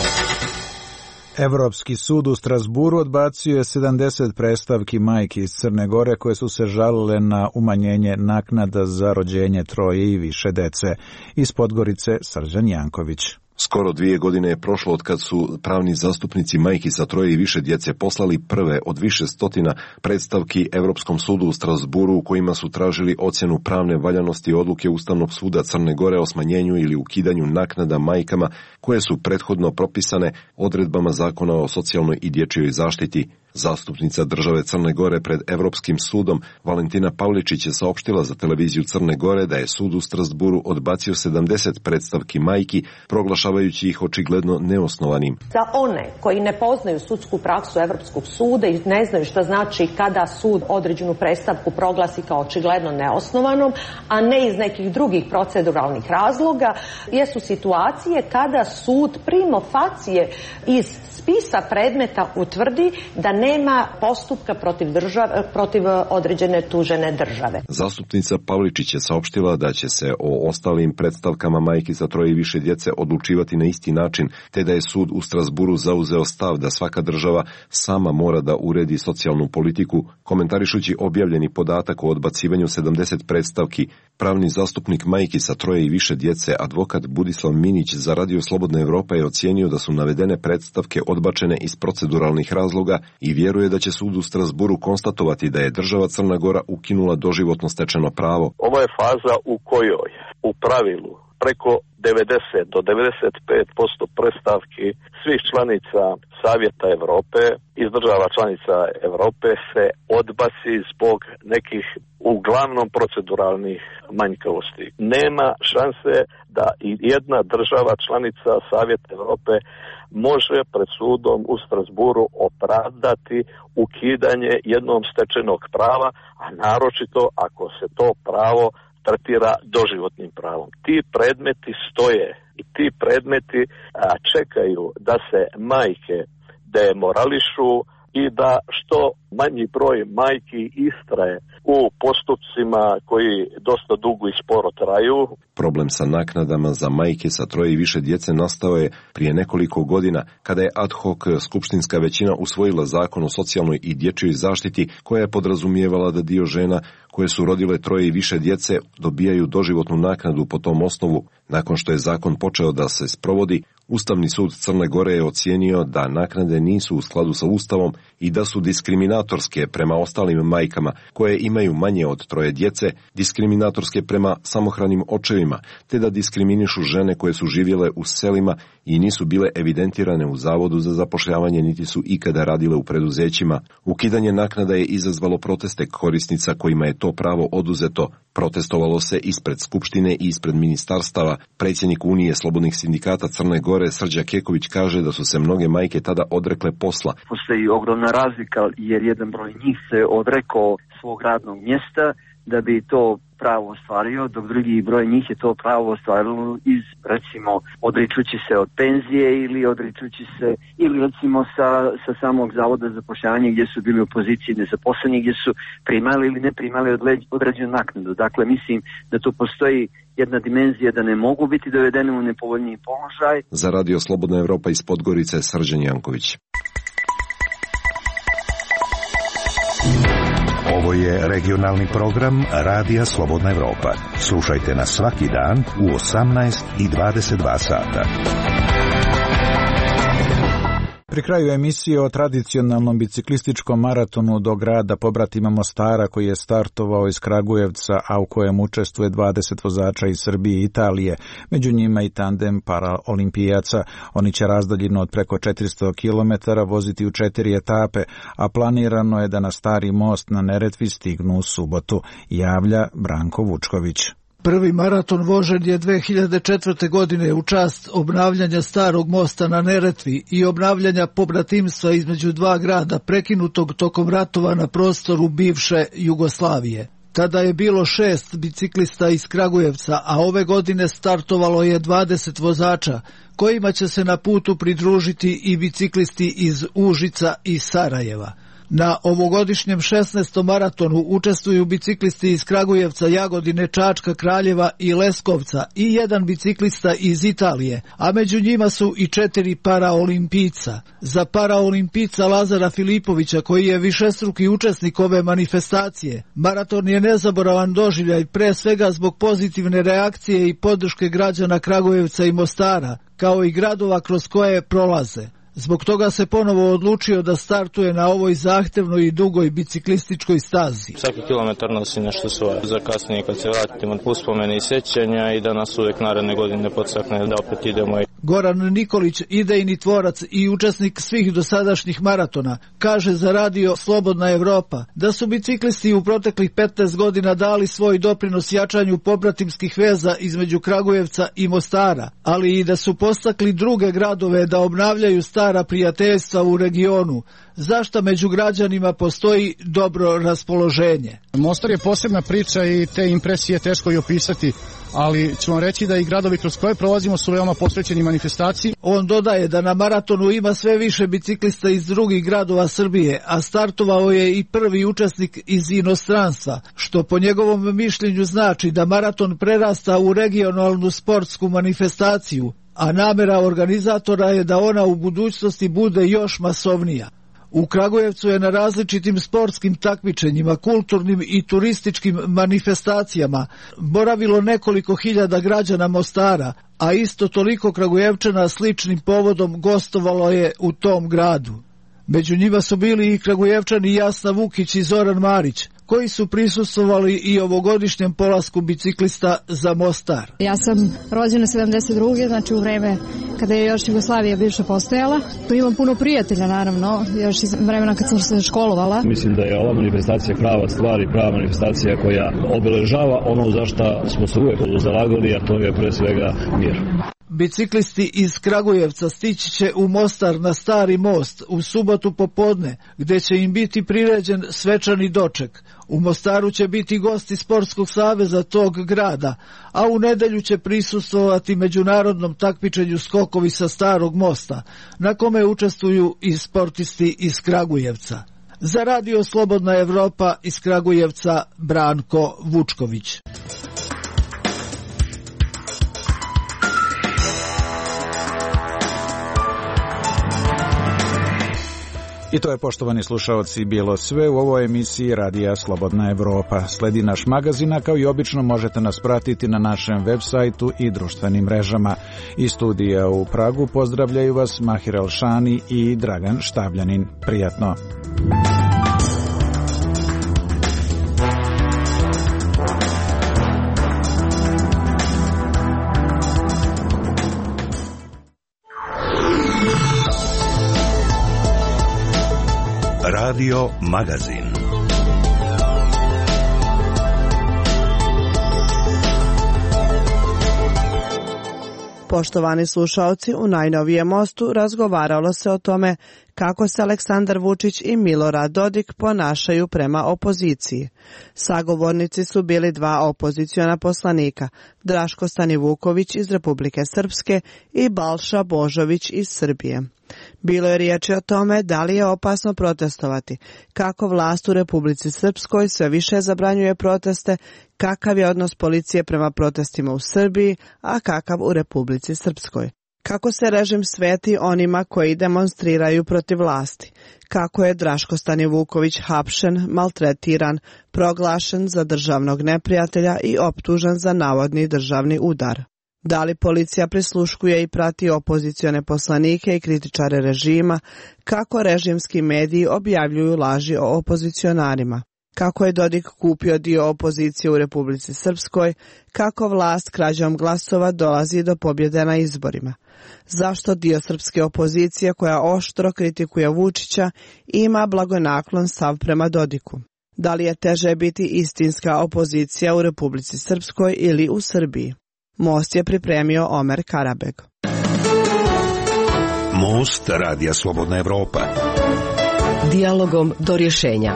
Evropski sud u Strasburu odbacio je sedamdeset predstavki majki iz Crne Gore koje su se žalile na umanjenje naknada za rođenje troje i više dece. Iz Podgorice Srđan Janković. Skoro dvije godine je prošlo od kad su pravni zastupnici majki sa troje i više djece poslali prve od više stotina predstavki Evropskom sudu u Strasburu u kojima su tražili ocjenu pravne valjanosti odluke Ustavnog suda Crne Gore o smanjenju ili ukidanju naknada majkama koje su prethodno propisane odredbama Zakona o socijalnoj i dječjoj zaštiti. Zastupnica države Crne Gore pred Evropskim sudom Valentina Pavličić je saopštila za televiziju Crne Gore da je sud u Strasburu odbacio sedamdeset predstavki majki, proglašavajući ih očigledno neosnovanim. Za one koji ne poznaju sudsku praksu Evropskog suda i ne znaju šta znači kada sud određenu predstavku proglasi kao očigledno neosnovanom, a ne iz nekih drugih proceduralnih razloga, jesu situacije kada sud primo facie iz spisa predmeta utvrdi da nema postupka protiv države, protiv određene tužene države. Zastupnica Pavličić je saopštila da će se o ostalim predstavkama majki za troje i više djece odlučivati na isti način, te da je sud u Strasburu zauzeo stav da svaka država sama mora da uredi socijalnu politiku. Komentarišući objavljeni podatak o odbacivanju sedamdeset predstavki, pravni zastupnik majki sa troje i više djece, advokat Budislav Minić za Radio Slobodna Evropa je ocijenio da su navedene predstavke odbačene iz proceduralnih razloga i vjeruje da će sud u Strasburu konstatovati da je država Crna Gora ukinula doživotno stečeno pravo. Ovo je faza u kojoj u pravilu preko devedeset do devedeset pet posto predstavki svih članica Savjeta Evrope iz država članica Evrope se odbaci zbog nekih uglavnom proceduralnih manjkavosti. Nema šanse da i jedna država članica Savjeta Evrope može pred sudom u Strasburu opravdati ukidanje jednom stečenog prava, a naročito ako se to pravo tretira doživotnim pravom. Ti predmeti stoje i ti predmeti a, čekaju da se majke demorališu i da što manji broj majki istraje u postupcima koji dosta dugo i sporo traju. Problem sa naknadama za majke sa troje i više djece nastao je prije nekoliko godina kada je ad hoc skupštinska većina usvojila zakon o socijalnoj i dječjoj zaštiti koja je podrazumijevala da dio žena koje su rodile troje i više djece dobijaju doživotnu naknadu po tom osnovu. Nakon što je zakon počeo da se sprovodi, Ustavni sud Crne Gore je ocijenio da naknade nisu u skladu sa Ustavom i da su diskriminatorske prema ostalim majkama koje imaju manje od troje djece, diskriminatorske prema samohranim očevima, te da diskriminišu žene koje su živjele u selima i nisu bile evidentirane u Zavodu za zapošljavanje niti su ikada radile u preduzećima. Ukidanje naknada je izazvalo proteste korisnica kojima je to pravo oduzeto. Protestovalo se ispred Skupštine i ispred ministarstava. Predsjednik Unije slobodnih sindikata Crne Gore Srđa Keković kaže da su se mnoge majke tada odrekle posla. Postoji ogromna razlika jer jedan broj njih se odrekao svog radnog mjesta da bi to pravo ostvario, dok drugi broj njih je to pravo ostvarilo iz, recimo, odričući se od penzije ili odričući se, ili recimo sa, sa samog zavoda za zapošljavanje gdje su bili u poziciji nezaposleni, gdje su primali ili ne primali određenu naknadu. Dakle, mislim da tu postoji jedna dimenzija da ne mogu biti dovedene u nepovoljniji položaj. Za Radio Slobodna Evropa iz Podgorice Srđan Janković. Ovo je regionalni program Radija Slobodna Evropa. Slušajte nas svaki dan u osamnaest i dvadeset dva sata. Pri kraju emisije o tradicionalnom biciklističkom maratonu do grada pobratima Mostara koji je startovao iz Kragujevca, a u kojem učestvuje dvadeset vozača iz Srbije i Italije, među njima i tandem paraolimpijaca. Oni će razdaljinu od preko četiristo kilometara voziti u četiri etape, a planirano je da na Stari most na Neretvi stignu u subotu, javlja Branko Vučković. Prvi maraton vožen je dve hiljade četvrte. godine u čast obnavljanja Starog mosta na Neretvi i obnavljanja pobratimstva između dva grada prekinutog tokom ratova na prostoru bivše Jugoslavije. Tada je bilo šest biciklista iz Kragujevca, a ove godine startovalo je dvadeset vozača, kojima će se na putu pridružiti i biciklisti iz Užica i Sarajeva. Na ovogodišnjem šesnaestom maratonu učestvuju biciklisti iz Kragujevca, Jagodine, Čačka, Kraljeva i Leskovca i jedan biciklista iz Italije, a među njima su i četiri paraolimpijca. Za paraolimpijca Lazara Filipovića, koji je višestruki učesnik ove manifestacije, maraton je nezaboravan doživljaj pre svega zbog pozitivne reakcije i podrške građana Kragujevca i Mostara, kao i gradova kroz koje prolaze. Zbog toga se ponovo odlučio da startuje na ovoj zahtevnoj i dugoj biciklističkoj stazi. Svaki kilometar nosi nešto svoje. Za kasnije kad se vratimo uspomene i sjećanja i da nas uvijek naredne godine podstakne da opet idemo. Goran Nikolić, idejni tvorac i učesnik svih dosadašnjih maratona, kaže za Radio Slobodna Evropa da su biciklisti u proteklih petnaest godina dali svoj doprinos jačanju pobratimskih veza između Kragujevca i Mostara, ali i da su podstakli druge gradove da obnavljaju stara prijateljstva u regionu, zašto među građanima postoji dobro raspoloženje. Mostar je posebna priča i te impresije teško i opisati, ali ću vam reći da i gradovi kroz koje prolazimo su veoma posvećeni manifestaciji. On dodaje da na maratonu ima sve više biciklista iz drugih gradova Srbije, a startovao je i prvi učesnik iz inostranstva, što po njegovom mišljenju znači da maraton prerasta u regionalnu sportsku manifestaciju, a namera organizatora je da ona u budućnosti bude još masovnija. U Kragujevcu je na različitim sportskim takmičenjima, kulturnim i turističkim manifestacijama boravilo nekoliko hiljada građana Mostara, a isto toliko Kragujevčana sličnim povodom gostovalo je u tom gradu. Među njima su bili i Kragujevčani Jasna Vukić i Zoran Marić, koji su prisustvovali i ovogodišnjem polasku biciklista za Mostar. Ja sam rođena sedamdeset druge. znači u vreme kada je još Jugoslavija bivša postojala. Tu imam puno prijatelja, naravno, još iz vremena kad sam se školovala. Mislim da je ova manifestacija prava stvar i prava manifestacija koja obeležava ono za što smo se uvijek zalagali, a to je pre svega mir. Biciklisti iz Kragujevca stići će u Mostar na Stari most u subotu popodne, gdje će im biti priređen svečani doček. U Mostaru će biti gosti Sportskog saveza tog grada, a u nedelju će prisustvovati međunarodnom takmičenju skokovi sa Starog mosta, na kome učestvuju i sportisti iz Kragujevca. Za Radio Slobodna Evropa iz Kragujevca Branko Vučković. I to je, poštovani slušaoci, bilo sve u ovoj emisiji Radija Slobodna Evropa. Sledi naš magazin, a kao i obično možete nas pratiti na našem web sajtu i društvenim mrežama. Iz studija u Pragu pozdravljaju vas Mahir Elšani i Dragan Štabljanin. Prijatno! Radio Magazin. Poštovani slušaoci, u najnovijem mostu razgovaralo se o tome kako se Aleksandar Vučić i Milorad Dodik ponašaju prema opoziciji. Sagovornici su bili dva opoziciona poslanika, Draško Stanivuković iz Republike Srpske i Balša Božović iz Srbije. Bilo je riječi o tome da li je opasno protestovati, kako vlast u Republici Srpskoj sve više zabranjuje proteste, kakav je odnos policije prema protestima u Srbiji, a kakav u Republici Srpskoj. Kako se režim sveti onima koji demonstriraju protiv vlasti, kako je Draško Stanivuković hapšen, maltretiran, proglašen za državnog neprijatelja i optužen za navodni državni udar. Da li policija prisluškuje i prati opozicione poslanike i kritičare režima, kako režimski mediji objavljuju laži o opozicionarima, kako je Dodik kupio dio opozicije u Republici Srpskoj, kako vlast krađom glasova dolazi do pobjede na izborima, zašto dio srpske opozicije koja oštro kritikuje Vučića ima blagonaklon stav prema Dodiku. Da li je teže biti istinska opozicija u Republici Srpskoj ili u Srbiji? Most je pripremio Omer Karabeg. Most Radija Slobodna Evropa. Dijalogom do rješenja.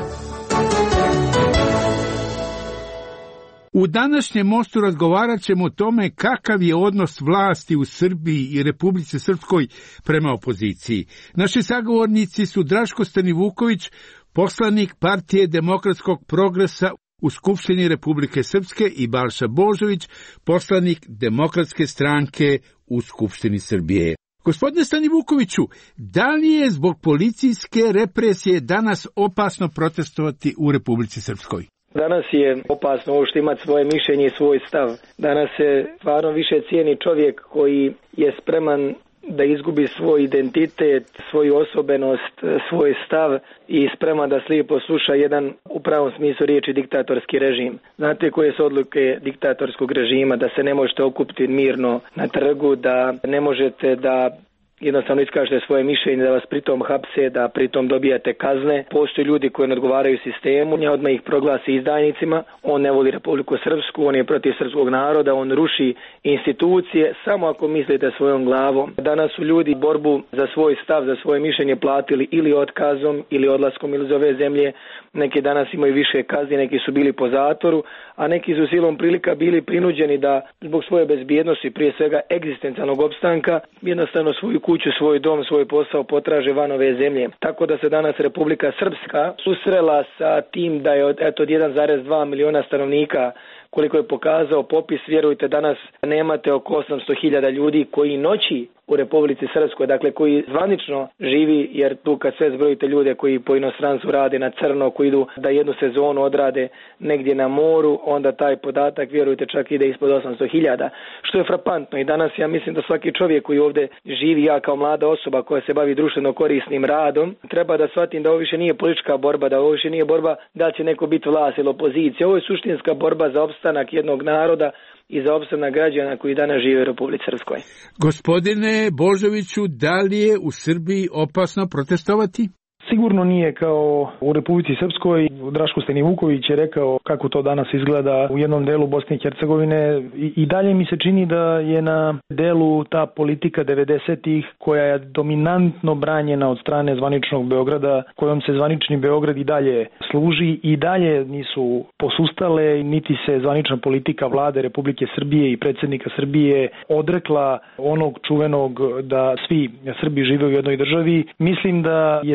U današnjem mostu razgovarat ćemo o tome kakav je odnos vlasti u Srbiji i Republici Srpskoj prema opoziciji. Naši sagovornici su Draško Stanivuković, poslanik Partije demokratskog progresa u Skupštini Republike Srpske, i Balša Božović, poslanik Demokratske stranke u Skupštini Srbije. Gospodine Stanivukoviću, da li je zbog policijske represije danas opasno protestovati u Republici Srpskoj? Danas je opasno uopšte imati svoje mišljenje i svoj stav. Danas se stvarno više cijeni čovjek koji je spreman da izgubi svoj identitet, svoju osobenost, svoj stav i spreman da slijepo sluša jedan u pravom smislu riječi diktatorski režim. Znate koje su odluke diktatorskog režima? Da se ne možete okupiti mirno na trgu, da ne možete da jednostavno iskažete svoje mišljenje, da vas pritom hapse, da pritom dobijate kazne. Postoje ljudi koji ne odgovaraju sistemu, nje odmah ih proglasi izdajnicima. On ne voli Republiku Srpsku, on je protiv srpskog naroda, on ruši institucije, samo ako mislite svojom glavom. Danas su ljudi borbu za svoj stav, za svoje mišljenje platili ili otkazom, ili odlaskom ili iz ove zemlje. Neki danas imaju više kazni, neki su bili po zatvoru, a neki su silom prilika bili prinuđeni da zbog svoje bezbjednosti, prije svega egzistencijalnog opstanka, jednostavno svoju kuću, svoj dom, svoj posao potraže van ove zemlje. Tako da se danas Republika Srpska susrela sa tim da je od, eto, od jedan zarez dva miliona stanovnika, koliko je pokazao popis, vjerujte, danas nemate oko osamsto hiljada ljudi koji noći u Republici Srpskoj, dakle koji zvanično živi, jer tu kad sve zbrojite ljude koji po inostranstvu rade na crno, koji idu da jednu sezonu odrade negdje na moru, onda taj podatak, vjerujte, čak ide ispod osamsto hiljada, što je frapantno. I danas ja mislim da svaki čovjek koji ovdje živi, ja kao mlada osoba koja se bavi društveno korisnim radom, treba da shvatim da ovo više nije politička borba, da ovo više nije borba da će neko biti vlast ili opozicija. Ovo je suštinska borba za opstanak jednog naroda i za opstanak građana koji danas žive u Republici Srpskoj. Gospodine Božoviću, da li je u Srbiji opasno protestovati? Sigurno nije kao u Republici Srpskoj. Draško Stanivuković je rekao kako to danas izgleda u jednom delu Bosne i Hercegovine. I, i dalje mi se čini da je na delu ta politika devedesetih koja je dominantno branjena od strane zvaničnog Beograda, kojom se zvanični Beograd i dalje služi, i dalje nisu posustale, niti se zvanična politika vlade Republike Srbije i predsjednika Srbije odrekla onog čuvenog da svi Srbi žive u jednoj državi. Mislim da je situacija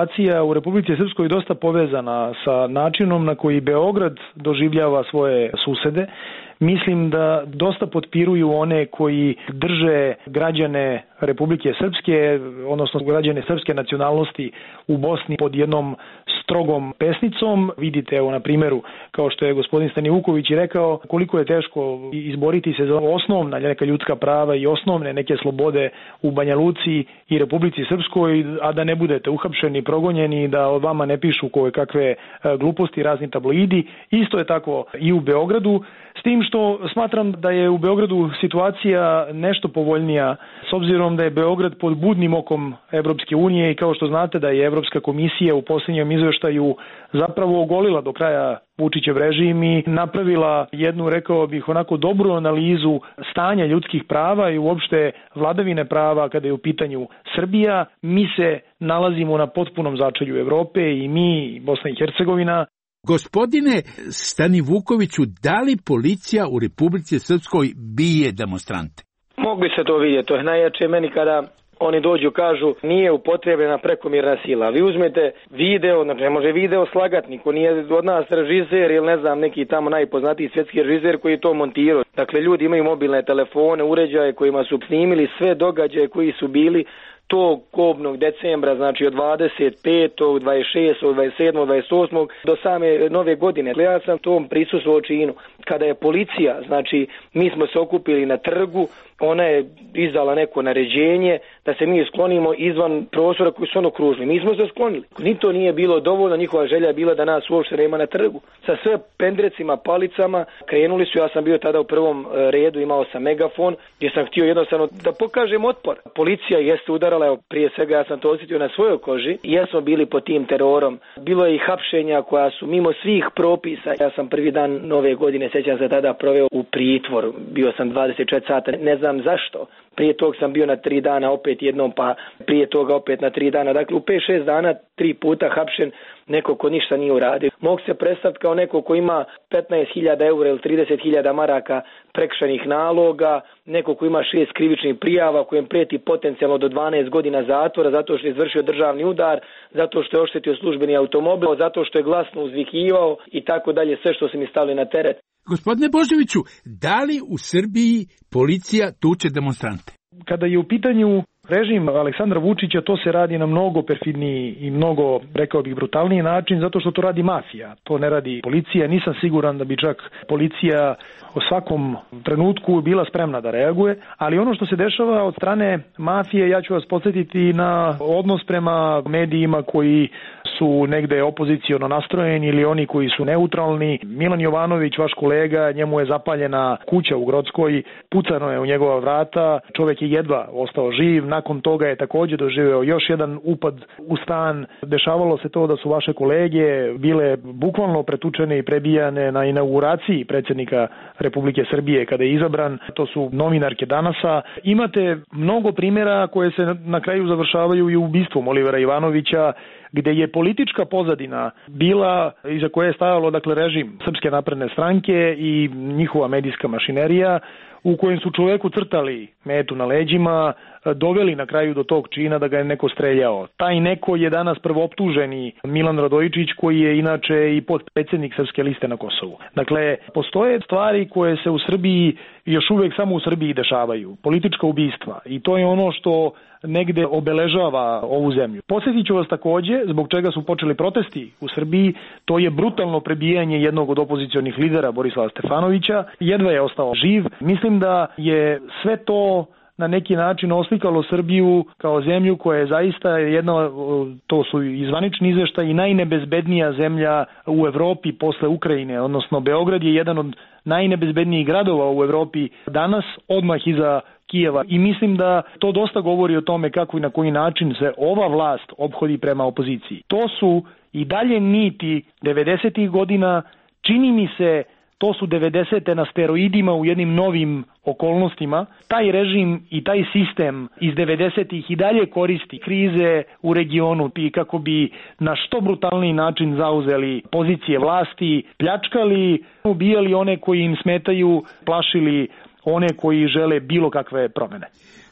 situacija u Republici Srpskoj dosta povezana sa načinom na koji Beograd doživljava svoje susede. Mislim da dosta potpiruju one koji drže građane Republike Srpske, odnosno građane srpske nacionalnosti u Bosni pod jednom strogom pesnicom. Vidite, evo na primjeru, kao što je gospodin Stanivuković i rekao, koliko je teško izboriti se za osnovna neka ljudska prava i osnovne neke slobode u Banja Luci i Republici Srpskoj, a da ne budete uhapšeni, progonjeni, da od vama ne pišu koje kakve gluposti, razni tabloidi. Isto je tako i u Beogradu, s tim što smatram da je u Beogradu situacija nešto povoljnija, s obzirom da je Beograd pod budnim okom Evropske unije i kao što znate da je Evropska komisija u posljednjem izveštaju zapravo ogolila do kraja Vučićev režim i napravila jednu, rekao bih, onako dobru analizu stanja ljudskih prava i uopšte vladavine prava kada je u pitanju Srbija. Mi se nalazimo na potpunom začelju Evrope i mi, Bosna i Hercegovina. Gospodine Stanivukoviću, da li policija u Republici Srpskoj bije demonstrante? Mogli se to vidjeti, to je najjače meni kada oni dođu, kažu nije upotrebljena prekomjerna sila. Vi uzmete video, ne može video slagat, niko nije od nas režiser ili ne znam neki tamo najpoznatiji svjetski režiser koji je to montirao. Dakle, ljudi imaju mobilne telefone, uređaje kojima su snimili sve događaje koji su bili tog kobnog decembra, znači od dvadeset petog, dvadeset šestog, dvadeset sedmog, dvadeset osmog do same nove godine. Ja sam tom prisustvovao činu. Kada je policija, znači mi smo se okupili na trgu, ona je izdala neko naređenje da se mi sklonimo izvan prostora koji su ono okružili. Mi smo se sklonili. Ni to nije bilo dovoljno, njihova želja je bila da nas uopšte nema na trgu. Sa sve pendrecima, palicama krenuli su, ja sam bio tada u prvom redu, imao sam megafon gdje sam htio jednostavno da pokažem otpor. Policija jeste udarala, evo, prije svega ja sam to osjetio na svojoj koži, jesmo bili pod tim terorom. Bilo je i hapšenja koja su mimo svih propisa. Ja sam prvi dan nove godine, sjećam se tada, proveo u pritvoru. Bio sam dvadeset četiri sata, ne znam zašto. Prije tog sam bio na tri dana opet jednom, pa prije toga opet na tri dana. Dakle, u pet šest dana tri puta hapšen, neko ko ništa nije uradio. Mogu se predstaviti kao neko ko ima petnaest hiljada eura ili trideset hiljada maraka prekršajnih naloga, neko ko ima šest krivičnih prijava, kojem preti potencijalno do dvanaest godina zatvora zato što je izvršio državni udar, zato što je oštetio službeni automobil, zato što je glasno uzvikivao i tako dalje, sve što se mi stavili na teret. Gospodine Božoviću, da li u Srbiji policija tuče demonstrante? Kada je u pitanju režim Aleksandra Vučića, to se radi na mnogo perfidniji i mnogo, rekao bih, brutalniji način, zato što to radi mafija. To ne radi policija. Nisam siguran da bi čak policija u svakom trenutku bila spremna da reaguje, ali ono što se dešava od strane mafije, ja ću vas podsjetiti na odnos prema medijima koji su negde opoziciono nastrojeni ili oni koji su neutralni. Milan Jovanović, vaš kolega, njemu je zapaljena kuća u Grockoj, pucano je u njegova vrata, čovjek je jedva ostao živ. Nakon toga je također doživeo još jedan upad u stan. Dešavalo se to da su vaše kolege bile bukvalno pretučene i prebijane na inauguraciji predsjednika Republike Srbije kada je izabran. To su novinarke Danasa. Imate mnogo primjera koje se na kraju završavaju i ubistvom Olivera Ivanovića, gdje je politička pozadina bila iza koje je stajalo, dakle, režim Srpske napredne stranke i njihova medijska mašinerija, u kojem su čoveku crtali metu na leđima, doveli na kraju do tog čina da ga je neko streljao. Taj neko je danas prvooptuženi Milan Radojičić, koji je inače i potpredsjednik Srpske liste na Kosovu. Dakle, postoje stvari koje se u Srbiji još uvijek samo u Srbiji dešavaju. Politička ubistva. I to je ono što negde obeležava ovu zemlju. Podsjetit ću vas također, zbog čega su počeli protesti u Srbiji, to je brutalno prebijanje jednog od opozicionih lidera, Borislava Stefanovića. Jedva je ostao živ. Mislim da je sve to na neki način oslikalo Srbiju kao zemlju koja je zaista jedna, to su i zvanični izveštaj, i najnebezbednija zemlja u Evropi posle Ukrajine, odnosno Beograd je jedan od najnebezbednijih gradova u Evropi danas, odmah iza Kijeva, i mislim da to dosta govori o tome kako i na koji način se ova vlast ophodi prema opoziciji. To su i dalje niti devedesetih godina, čini mi se to su devedesete na steroidima u jednim novim okolnostima. Taj režim i taj sistem iz devedesetih i dalje koristi krize u regionu i kako bi na što brutalniji način zauzeli pozicije vlasti, pljačkali, ubijali one koji im smetaju, plašili one koji žele bilo kakve promjene.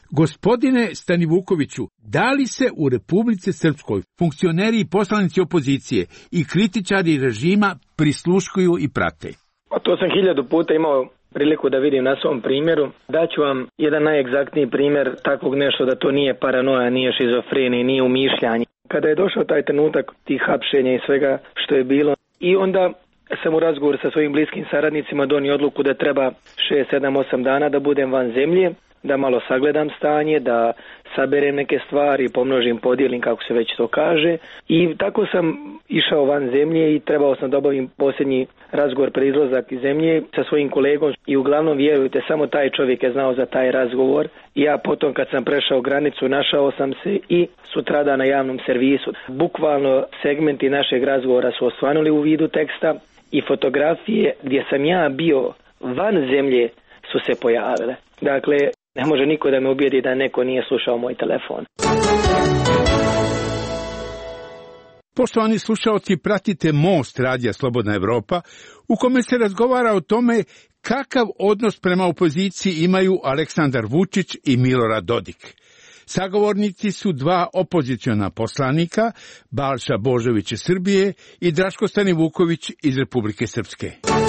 Gospodine Stanivukoviću, da li se u Republici Srpskoj funkcioneri i poslanici opozicije i kritičari režima prisluškuju i prate? To sam hiljadu puta imao priliku da vidim na svom primjeru. Daću vam jedan najegzaktniji primjer takvog nešto da to nije paranoja, nije šizofrenija, nije umišljanje. Kada je došao taj trenutak tih hapšenja i svega što je bilo, i onda sam u razgovoru sa svojim bliskim saradnicima donio odluku da treba šest, sedam, osam dana da budem van zemlje, da malo sagledam stanje, da saberem neke stvari, pomnožim, podijelim, kako se već to kaže. I tako sam išao van zemlje i trebao sam da obavim posljednji razgovor pre izlazak iz zemlje sa svojim kolegom i uglavnom, vjerujte, samo taj čovjek je znao za taj razgovor. I ja potom kad sam prešao granicu našao sam se i sutrada na javnom servisu. Bukvalno segmenti našeg razgovora su osvanuli u vidu teksta i fotografije gdje sam ja bio van zemlje su se pojavile. Dakle, ne može niko da me ubijedi da neko nije slušao moj telefon. Poštovani slušaoci, pratite Most radija Slobodna Evropa, u kome se razgovara o tome kakav odnos prema opoziciji imaju Aleksandar Vučić i Milorad Dodik. Sagovornici su dva opoziciona poslanika, Balša Božović iz Srbije i Draško Stanivuković iz Republike Srpske.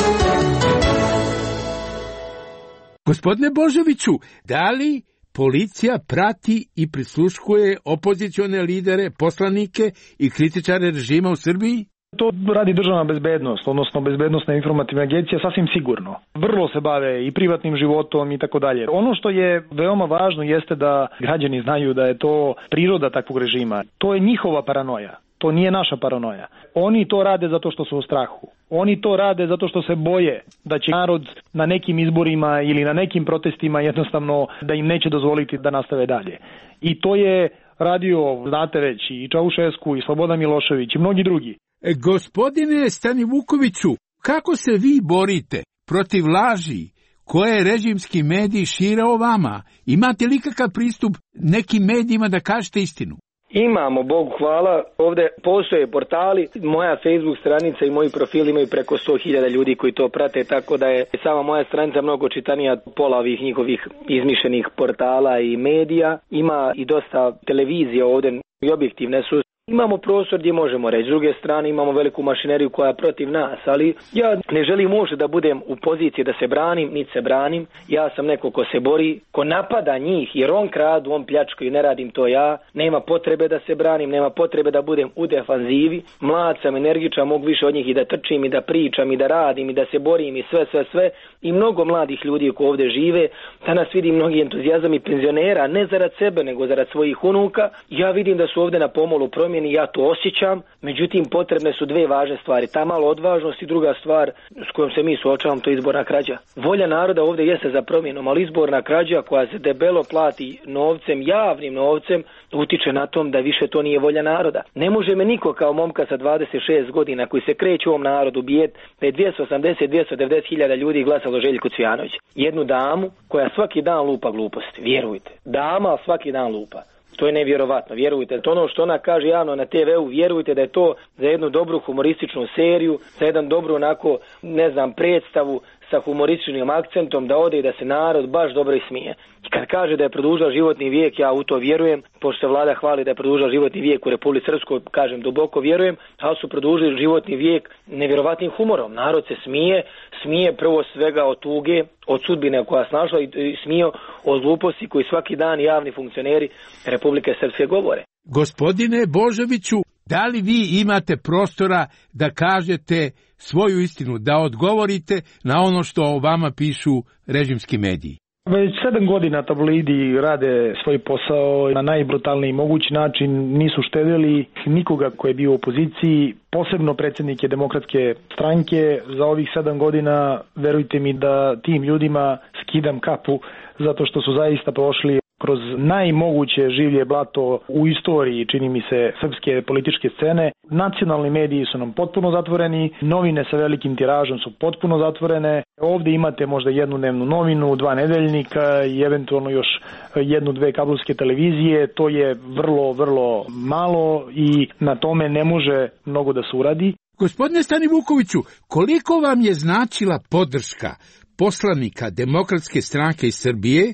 Gospodine Božoviću, da li policija prati i prisluškuje opozicione lidere, poslanike i kritičare režima u Srbiji? To radi državna bezbednost, odnosno bezbednosna informativna agencija, sasvim sigurno. Vrlo se bave i privatnim životom i tako dalje. Ono što je veoma važno jeste da građani znaju da je to priroda takvog režima. To je njihova paranoja. To nije naša paranoja. Oni to rade zato što su u strahu. Oni to rade zato što se boje da će narod na nekim izborima ili na nekim protestima jednostavno da im neće dozvoliti da nastave dalje. I to je radio, znate već, i Čaušesku, i Slobodan Milošević, i mnogi drugi. E, gospodine Stanivukoviću, kako se vi borite protiv laži koje režimski mediji šire o vama? Imate li kakav pristup nekim medijima da kažete istinu? Imamo, Bogu hvala, ovdje postoje portali, moja Facebook stranica i moji profili imaju preko sto hiljada ljudi koji to prate, tako da je sama moja stranica mnogo čitanija pola ovih njihovih izmišljenih portala i medija. Ima i dosta televizija ovdje i objektivne su. Imamo prostor gdje možemo reći. S druge strane imamo veliku mašineriju koja je protiv nas, ali ja ne želim možda da budem u poziciji da se branim, niti se branim. Ja sam neko ko se bori, ko napada njih, jer on kradu, on pljačkaju, ne radim to ja. Nema potrebe da se branim, nema potrebe da budem u defanzivi. Mlad sam, energičan, mogu više od njih i da trčim i da pričam i da radim i da se borim i sve, sve, sve. I mnogo mladih ljudi koji ovdje žive. Danas vidim mnogi entuzijazam i penzionera, ne zarad sebe, nego zarad svojih unuka. Ja vidim da su ovdje na pomolu promjeni. Ja to osjećam, međutim potrebne su dve važne stvari. Ta malo odvažnost i druga stvar s kojom se mi suočavamo, to je izborna krađa. Volja naroda ovdje jeste za promjenom, ali izborna krađa koja se debelo plati novcem, javnim novcem, utiče na tom da više to nije volja naroda. Ne može me niko kao momka sa dvadeset šest godina koji se kreće u ovom narodu bijet da je dvjesto osamdeset do dvjesto devedeset hiljada ljudi glasalo Željku Cvijanović. Jednu damu koja svaki dan lupa gluposti, vjerujte. Dama svaki dan lupa. To je nevjerovatno, vjerujte. To ono što ona kaže javno na te ve u, vjerujte da je to za jednu dobru humorističnu seriju, za jedan dobru onako, ne znam, predstavu sa humorističnim akcentom, da ode i da se narod baš dobro ismije. I kad kaže da je produžila životni vijek, ja u to vjerujem, pošto se vlada hvali da je produžila životni vijek u Republici Srpskoj, kažem, duboko vjerujem, ali su produžili životni vijek nevjerovatnim humorom. Narod se smije, smije prvo svega od tuge, od sudbine koja se našla i smije od gluposti koji svaki dan javni funkcioneri Republike Srpske govore. Gospodine Božoviću, da li vi imate prostora da kažete svoju istinu, da odgovorite na ono što o vama pišu režimski mediji? Već sedam godina tabloidi rade svoj posao na najbrutalniji mogući način, nisu štedili nikoga ko je bio u opoziciji, posebno predsjednike Demokratske stranke. Za ovih sedam godina, verujte mi da tim ljudima skidam kapu, zato što su zaista prošli kroz najmoguće življe blato u istoriji, čini mi se, srpske političke scene. Nacionalni mediji su nam potpuno zatvoreni, novine sa velikim tiražom su potpuno zatvorene. Ovdje imate možda jednu dnevnu novinu, dva nedeljnika i eventualno još jednu, dve kabelske televizije. To je vrlo, vrlo malo i na tome ne može mnogo da se uradi. Gospodine Stanivukoviću, koliko vam je značila podrška poslanika Demokratske stranke iz Srbije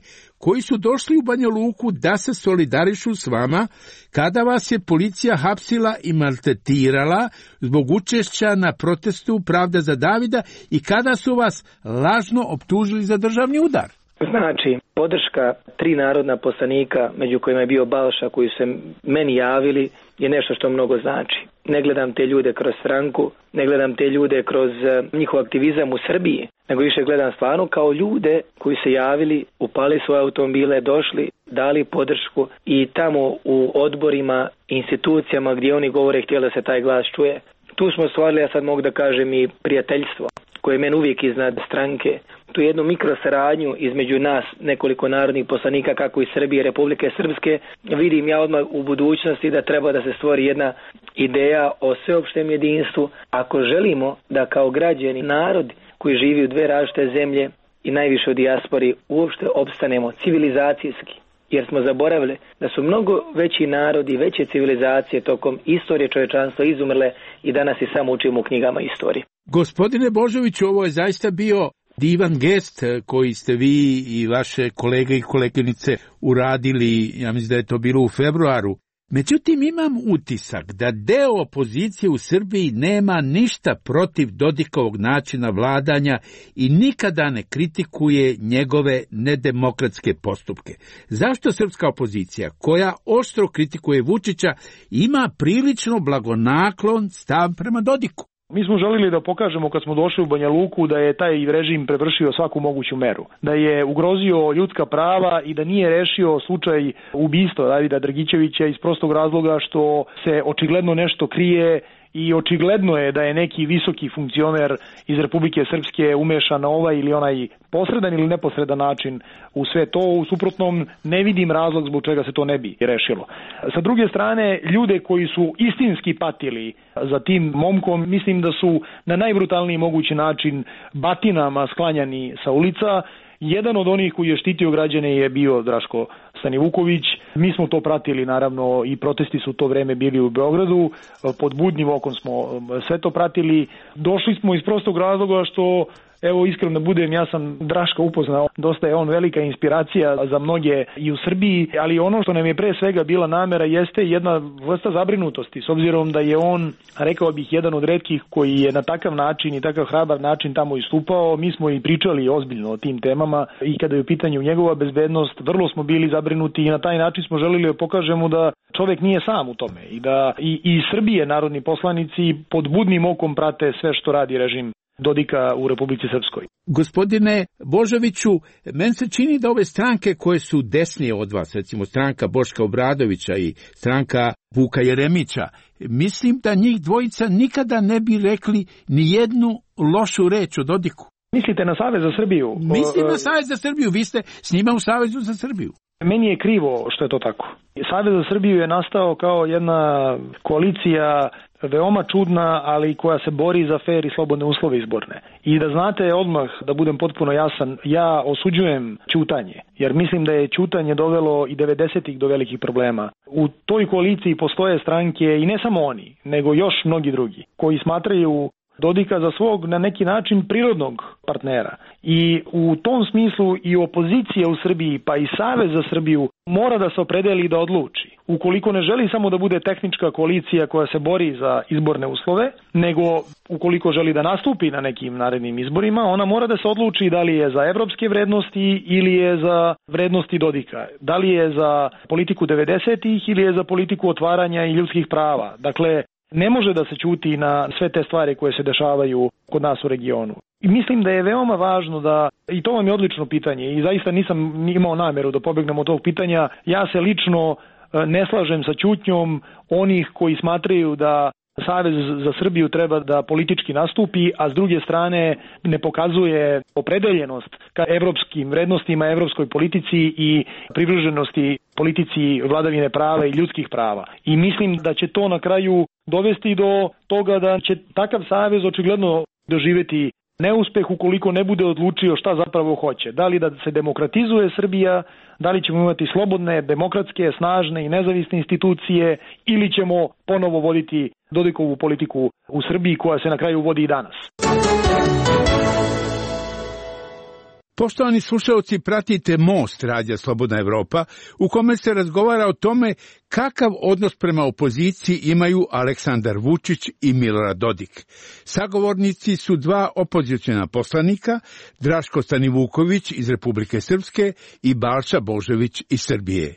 koji su došli u Banja Luku da se solidarišu s vama kada vas je policija hapsila i maltretirala zbog učešća na protestu Pravda za Davida i kada su vas lažno optužili za državni udar. Znači, podrška tri narodna poslanika, među kojima je bio Balša, koji se meni javili, je nešto što mnogo znači. Ne gledam te ljude kroz stranku, ne gledam te ljude kroz njihov aktivizam u Srbiji, nego više gledam stvarno kao ljude koji se javili, upali svoje automobile, došli, dali podršku i tamo u odborima, institucijama gdje oni govore htjeli da se taj glas čuje. Tu smo stvarili, ja sad mogu da kažem, i prijateljstvo, koje je meni uvijek iznad stranke. Tu jednu mikrosaradnju između nas, nekoliko narodnih poslanika, kako iz Srbije i Republike Srpske, vidim ja odmah u budućnosti da treba da se stvori jedna ideja o sveopštem jedinstvu. Ako želimo da kao građani, narod koji živi u dve različite zemlje i najviše u dijaspori, uopšte opstanemo civilizacijski, jer smo zaboravili da su mnogo veći narodi, veće civilizacije tokom istorije čovječanstva izumrle i danas i samo učimo u knjigama istorije. Gospodine Božoviću, ovo je zaista bio divan gest koji ste vi i vaše kolege i koleginice uradili, ja mislim da je to bilo u februaru. Međutim, imam utisak da deo opozicije u Srbiji nema ništa protiv Dodikovog načina vladanja i nikada ne kritikuje njegove nedemokratske postupke. Zašto srpska opozicija, koja oštro kritikuje Vučića, ima prilično blagonaklon stav prema Dodiku? Mi smo želili da pokažemo kad smo došli u Banja Luku da je taj režim prevršio svaku moguću meru, da je ugrozio ljudska prava i da nije rešio slučaj ubistva Davida Dragićevića iz prostog razloga što se očigledno nešto krije i očigledno je da je neki visoki funkcioner iz Republike Srpske umešan na ovaj ili onaj posredan ili neposredan način u sve to. U suprotnom ne vidim razlog zbog čega se to ne bi rešilo. Sa druge strane, ljude koji su istinski patili za tim momkom, mislim da su na najbrutalniji mogući način batinama sklanjani sa ulica. Jedan od onih koji je štitio građane je bio Draško Stanivuković. Mi smo to pratili, naravno, i protesti su u to vreme bili u Beogradu. Pod budnim okom smo sve to pratili. Došli smo iz prostog razloga što, evo, iskreno budem, ja sam Draška upoznao. Dosta je on velika inspiracija za mnoge i u Srbiji, ali ono što nam je pre svega bila namera jeste jedna vrsta zabrinutosti, s obzirom da je on, rekao bih, jedan od retkih koji je na takav način i takav hrabar način tamo istupao. Mi smo i pričali ozbiljno o tim temama i kada je u pitanju njegova bezbednost, vrlo smo bili zabrinuti i na taj način smo želili da pokažemo da čovjek nije sam u tome i da i, i Srbije narodni poslanici pod budnim okom prate sve što radi režim Dodika u Republici Srpskoj. Gospodine Božoviću, meni se čini da ove stranke koje su desnije od vas, recimo stranka Boška Obradovića i stranka Vuka Jeremića, mislim da njih dvojica nikada ne bi rekli ni jednu lošu reč o Dodiku. Mislite na Savez za Srbiju? Mislim na Savez za Srbiju, vi ste s njima u Savezu za Srbiju. Meni je krivo što je to tako. Savez za Srbiju je nastao kao jedna koalicija veoma čudna, ali koja se bori za fer i slobodne uslove izborne. I da znate odmah, da budem potpuno jasan, ja osuđujem ćutanje, jer mislim da je ćutanje dovelo i devedesetih do velikih problema. U toj koaliciji postoje stranke i ne samo oni, nego još mnogi drugi, koji smatraju Dodika za svog na neki način prirodnog partnera. I u tom smislu i opozicija u Srbiji, pa i Savez za Srbiju, mora da se opredeli i da odluči. Ukoliko ne želi samo da bude tehnička koalicija koja se bori za izborne uslove, nego ukoliko želi da nastupi na nekim narednim izborima, ona mora da se odluči da li je za evropske vrednosti ili je za vrednosti Dodika. Da li je za politiku devedesetih ili je za politiku otvaranja i ljudskih prava. Dakle, ne može da se ćuti na sve te stvari koje se dešavaju kod nas u regionu. I mislim da je veoma važno da, i to vam je odlično pitanje i zaista nisam imao nameru da pobegnem od tog pitanja, ja se lično ne slažem sa ćutnjom onih koji smatraju da Savez za Srbiju treba da politički nastupi, a s druge strane ne pokazuje opredeljenost ka evropskim vrednostima, evropskoj politici i privrženosti politici vladavine prava i ljudskih prava. I mislim da će to na kraju dovesti do toga da će takav savez očigledno doživjeti neuspeh ukoliko ne bude odlučio šta zapravo hoće. Da li da se demokratizuje Srbija, da li ćemo imati slobodne, demokratske, snažne i nezavisne institucije ili ćemo ponovo voditi Dodikovu politiku u Srbiji koja se na kraju vodi i danas. Poštovani slušalci, pratite Most radija Slobodna Evropa, u kome se razgovara o tome kakav odnos prema opoziciji imaju Aleksandar Vučić i Milorad Dodik. Sagovornici su dva opoziciona poslanika, Draško Stanivuković iz Republike Srpske i Balša Božović iz Srbije.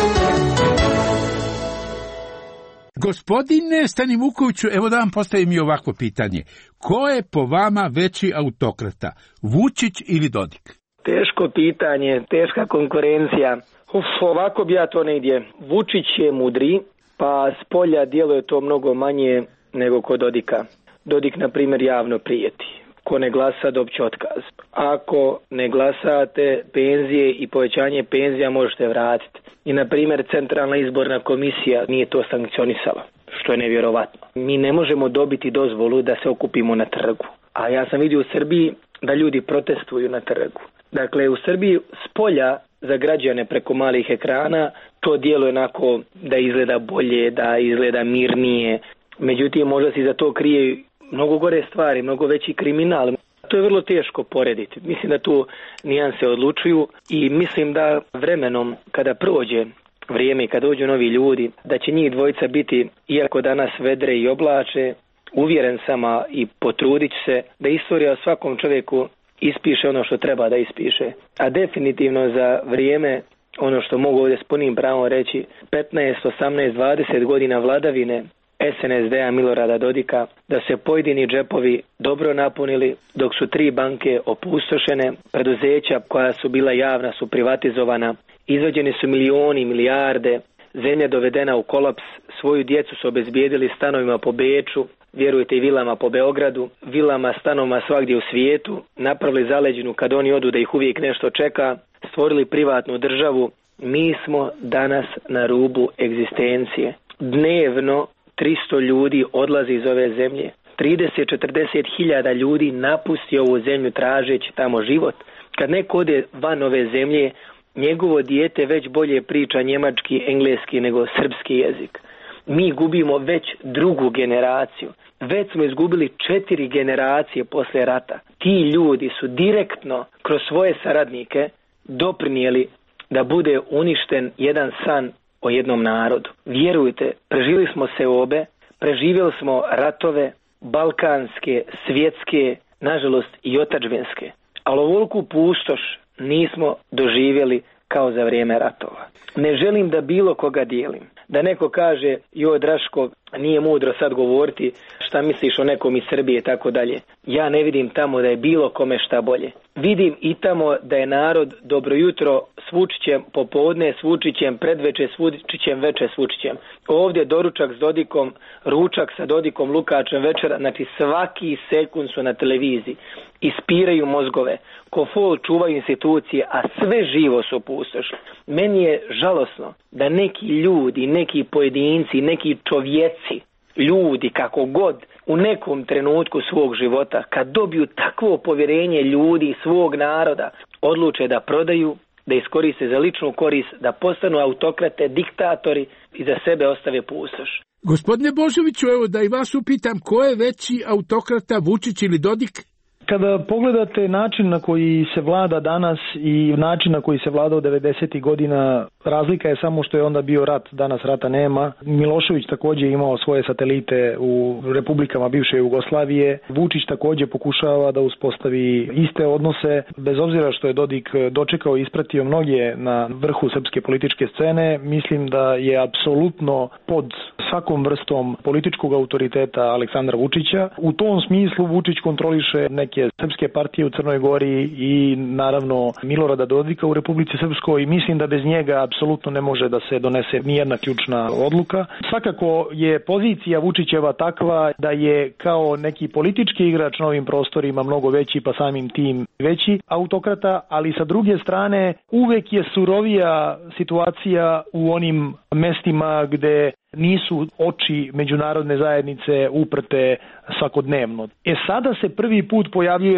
Gospodine Stanivukoviću, evo da vam postavim i ovakvo pitanje. Ko je po vama veći autokrata, Vučić ili Dodik? Teško pitanje, teška konkurencija. Uf, ovako bi ja to negdje. Vučić je mudri, pa s polja djeluje to mnogo manje nego kod Dodika. Dodik, na primjer, javno prijeti. Ko ne glasa, dobće otkaz. Ako ne glasate, penzije i povećanje penzija možete vratiti. I, na primjer, Centralna izborna komisija nije to sankcionisala, što je nevjerovatno. Mi ne možemo dobiti dozvolu da se okupimo na trgu. A ja sam vidio u Srbiji da ljudi protestuju na trgu. Dakle, u Srbiji s polja za građane preko malih ekrana to djeluje onako da izgleda bolje, da izgleda mirnije. Međutim, možda se za to krije mnogo gore stvari, mnogo veći kriminal. To je vrlo teško porediti. Mislim da tu nijanse odlučuju i mislim da vremenom kada prođe vrijeme i kada dođu novi ljudi, da će njih dvojica biti, iako danas vedre i oblače, uvjeren sam i potrudit se da istorija o svakom čovjeku ispiše ono što treba da ispiše. A definitivno za vrijeme, ono što mogu ovdje s punim pravom reći, petnaest, osamnaest, dvadeset godina vladavine S N S D-a Milorada Dodika, da se pojedini džepovi dobro napunili, dok su tri banke opustošene, preduzeća koja su bila javna su privatizovana, izvađeni su milioni, milijarde, zemlja dovedena u kolaps, svoju djecu su obezbijedili stanovima po Beču, vjerujte i vilama po Beogradu, vilama, stanovima svagdje u svijetu, napravili zaleđinu kad oni odu da ih uvijek nešto čeka, stvorili privatnu državu. Mi smo danas na rubu egzistencije. Dnevno tristo ljudi odlazi iz ove zemlje. trideset do četrdeset hiljada ljudi napusti ovu zemlju tražeći tamo život. Kad neko ode van ove zemlje, njegovo dijete već bolje priča njemački, engleski nego srpski jezik. Mi gubimo već drugu generaciju. Već smo izgubili četiri generacije posle rata. Ti ljudi su direktno kroz svoje saradnike doprinijeli da bude uništen jedan san o jednom narodu. Vjerujte, preživjeli smo seobe, preživjeli smo ratove, balkanske, svjetske, nažalost i otadžbinske. Ali ovoliku pustoš nismo doživjeli kao za vrijeme ratova. Ne želim da bilo koga dijelim. Da neko kaže, joj Draško, nije mudro sad govoriti šta misliš o nekom iz Srbije i tako dalje. Ja ne vidim tamo da je bilo kome šta bolje. Vidim i tamo da je narod dobro jutro s Vučićem, popodne s Vučićem, predveče s Vučićem, veče s Vučićem. Ovdje doručak s Dodikom, ručak sa Dodikom, Lukačem večera, znači svaki sekund su na televiziji. Ispiraju mozgove, ko fol čuvaju institucije, a sve živo su pustoš. Meni je žalosno da neki ljudi, neki pojedinci, neki čovjeci, ljudi kako god, u nekom trenutku svog života, kad dobiju takvo povjerenje ljudi svog naroda, odluče da prodaju, da iskoriste za ličnu korist, da postanu autokrate, diktatori i za sebe ostave pustoš. Gospodine Božoviću, evo da i vas upitam, ko je veći autokrata, Vučić ili Dodik? Kada pogledate način na koji se vlada danas i način na koji se vlada u devedesetih godina, razlika je samo što je onda bio rat, danas rata nema. Milošević također imao svoje satelite u republikama bivše Jugoslavije. Vučić također pokušava da uspostavi iste odnose, bez obzira što je Dodik dočekao i ispratio mnoge na vrhu srpske političke scene. Mislim da je apsolutno pod svakom vrstom političkog autoriteta Aleksandra Vučića. U tom smislu Vučić kontroliše neke srpske partije u Crnoj Gori i naravno Milorada Dodika u Republici Srpskoj i mislim da bez njega apsolutno ne može da se donese nijedna ključna odluka. Svakako je pozicija Vučićeva takva da je kao neki politički igrač na ovim prostorima mnogo veći, pa samim tim veći autokrata, ali sa druge strane uvek je surovija situacija u onim mestima gde nisu oči međunarodne zajednice uprte svakodnevno. E sada se prvi put pojavljuje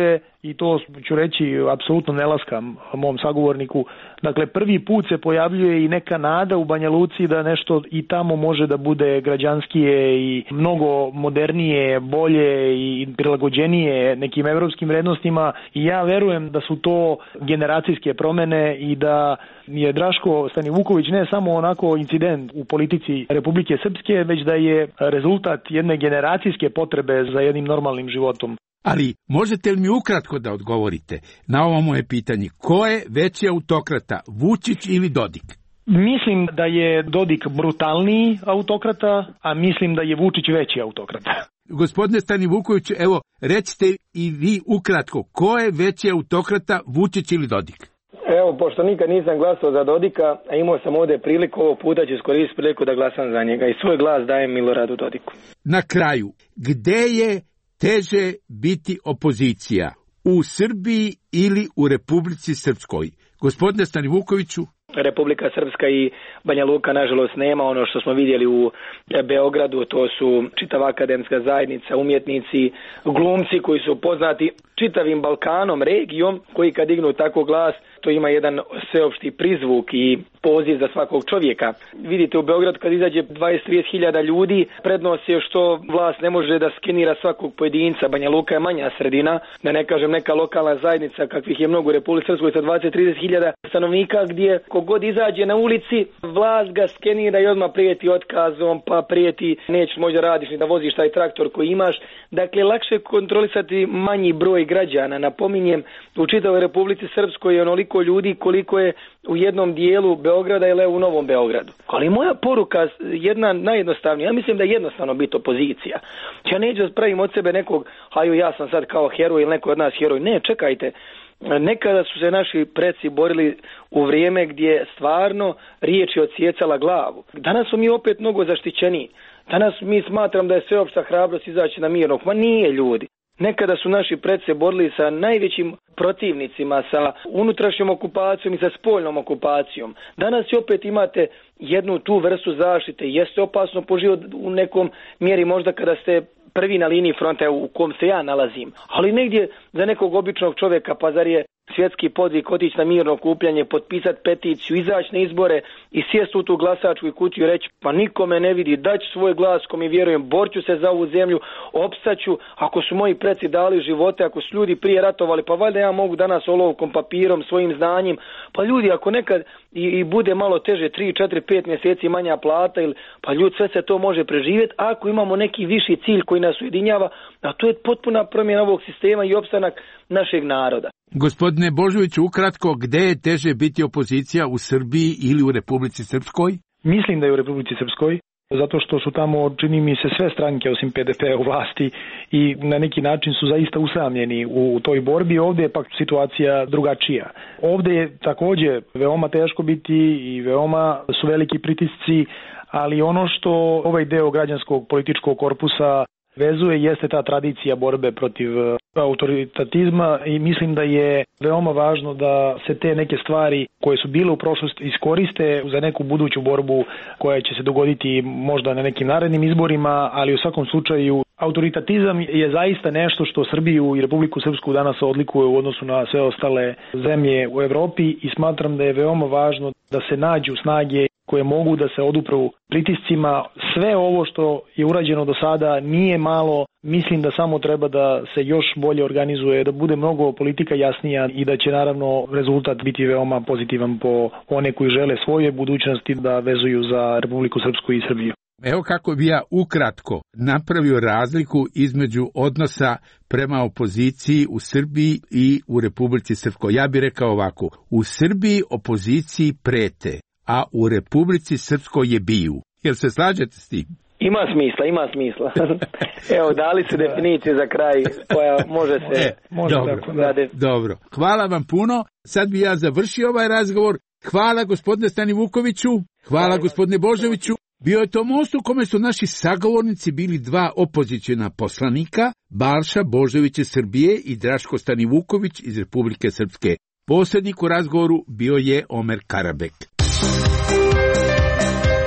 i to ću reći apsolutno ne laskam mom sagovorniku, dakle prvi put se pojavljuje i neka nada u Banja Luci da nešto i tamo može da bude građanskije i mnogo modernije, bolje i prilagođenije nekim evropskim vrednostima i ja verujem da su to generacijske promene i da je Draško Stanivuković ne samo onako incident u politici Republike Srpske, već da je rezultat jedne generacijske potrebe za jednim normalnim životom. Ali možete li mi ukratko da odgovorite na ovo moje pitanje? Ko je veći autokrata, Vučić ili Dodik? Mislim da je Dodik brutalniji autokrata, a mislim da je Vučić veći autokrata. Gospodine Stanivuković, evo, recite i vi ukratko, ko je veći autokrata, Vučić ili Dodik? Evo, pošto nikad nisam glasao za Dodika, a imao sam ovdje priliku, ovog puta ću iskoristiti priliku da glasam za njega i svoj glas dajem Miloradu Dodiku. Na kraju, gde je teže biti opozicija? U Srbiji ili u Republici Srpskoj? Gospodine Stanivukoviću? Republika Srpska i Banja Luka nažalost nema ono što smo vidjeli u Beogradu, to su čitava akademska zajednica, umjetnici, glumci koji su poznati čitavim Balkanom, regijom, koji kad dignu tako glas, to ima jedan sveopšti prizvuk i poziv za svakog čovjeka. Vidite u Beogradu kad izađe dvadeset do trideset hiljada ljudi, prednost je što vlast ne može da skenira svakog pojedinca. Banja Luka je manja sredina, da ne kažem neka lokalna zajednica kakvih je mnogo u Republici Srpskoj sa dvadeset do trideset hiljada stanovnika, gdje kogod izađe na ulici, vlast ga skenira i odmah prijeti otkazom, pa prijeti nećeš možda radiš ni da voziš taj traktor koji imaš. Dakle, lakše kontrolisati manji broj građana. Napominjem, u čitavoj Republici Srpskoj je onoliko ljudi koliko je u jednom dijelu Beograda ili u Novom Beogradu. Ali moja poruka jedna najjednostavnija, ja mislim da je jednostavno biti opozicija. Ja neću da pravim od sebe nekog, haju ja sam sad kao heroj ili neko od nas heroj. Ne, čekajte. Nekada su se naši preci borili u vrijeme gdje stvarno riječ je odsjecala glavu. Danas su mi opet mnogo zaštićeniji. Danas mi smatram da je sveopšta hrabrost izaći na mirnog. Ma nije, ljudi. Nekada su naši predse borili sa najvećim protivnicima, sa unutrašnjom okupacijom i sa spoljnom okupacijom. Danas opet imate jednu tu vrstu zaštite. Jeste opasno po život u nekom mjeri možda kada ste prvi na liniji fronta u kom se ja nalazim. Ali negdje za nekog običnog čovjeka, pa zar je svjetski podvig otići na mirno okupljanje, potpisati peticiju, izaći na izbore i sjesti u tu glasačku kutiju i reći pa nikome ne vidi, daću svoj glas ko mi vjerujem, borću se za ovu zemlju, opstaću, ako su moji preci dali živote, ako su ljudi prije ratovali, pa valjda ja mogu danas olovkom, papirom, svojim znanjem, pa ljudi ako nekad i, i bude malo teže tri, četiri, pet mjeseci manja plata, ili, pa ljudi sve se to može preživjeti ako imamo neki viši cilj koji nas ujedinjava, a to je potpuna promjena ovog sistema i opstanak našeg naroda. Gospodine Božoviću, ukratko, gde je teže biti opozicija, u Srbiji ili u Republici Srpskoj? Mislim da je u Republici Srpskoj, zato što su tamo, čini mi se, sve stranke osim P D P u vlasti i na neki način su zaista usamljeni u toj borbi. Ovdje je pak situacija drugačija. Ovdje je također veoma teško biti i veoma su veliki pritisci, ali ono što ovaj deo građanskog političkog korpusa vezuje jeste ta tradicija borbe protiv autoritatizma i mislim da je veoma važno da se te neke stvari koje su bile u prošlosti iskoriste za neku buduću borbu koja će se dogoditi možda na nekim narednim izborima, ali u svakom slučaju autoritatizam je zaista nešto što Srbiju i Republiku Srpsku danas odlikuje u odnosu na sve ostale zemlje u Evropi i smatram da je veoma važno da se nađu snage koje mogu da se odupru pritiscima. Sve ovo što je urađeno do sada nije malo, mislim da samo treba da se još bolje organizuje, da bude mnogo politika jasnija i da će naravno rezultat biti veoma pozitivan po one koji žele svoje budućnosti da vezuju za Republiku Srpsku i Srbiju. Evo kako bi ja ukratko napravio razliku između odnosa prema opoziciji u Srbiji i u Republici Srpskoj. Ja bih rekao ovako, u Srbiji opoziciji prete, a u Republici Srpskoj je biju. Jel se slažete s tim? Ima smisla, ima smisla. Evo, dali su definicije za kraj koja može se... E, dobro, dobro. Hvala vam puno. Sad bi ja završio ovaj razgovor. Hvala gospodine Stanivukoviću, hvala gospodine Božoviću. Bio je to most u kome su naši sagovornici bili dva opozicijna poslanika, Balša Božović iz Srbije i Draško Stanivuković iz Republike Srpske. Posrednik u razgovoru bio je Omer Karabek.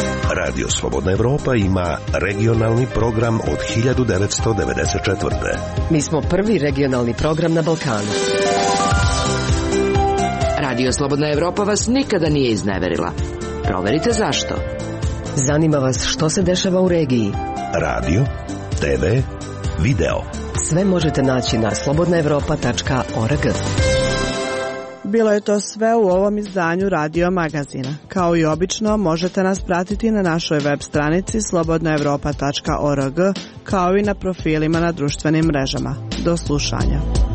Radio Slobodna Evropa ima regionalni program od hiljadu devetsto devedeset četvrte. Mi smo prvi regionalni program na Balkanu. Radio Slobodna Evropa vas nikada nije izneverila. Proverite zašto. Zanima vas što se dešava u regiji. Radio, te ve, video. Sve možete naći na slobodna evropa tačka org. Bilo je to sve u ovom izdanju Radio Magazina. Kao i obično, možete nas pratiti na našoj web stranici slobodna evropa tačka org, kao i na profilima na društvenim mrežama. Do slušanja.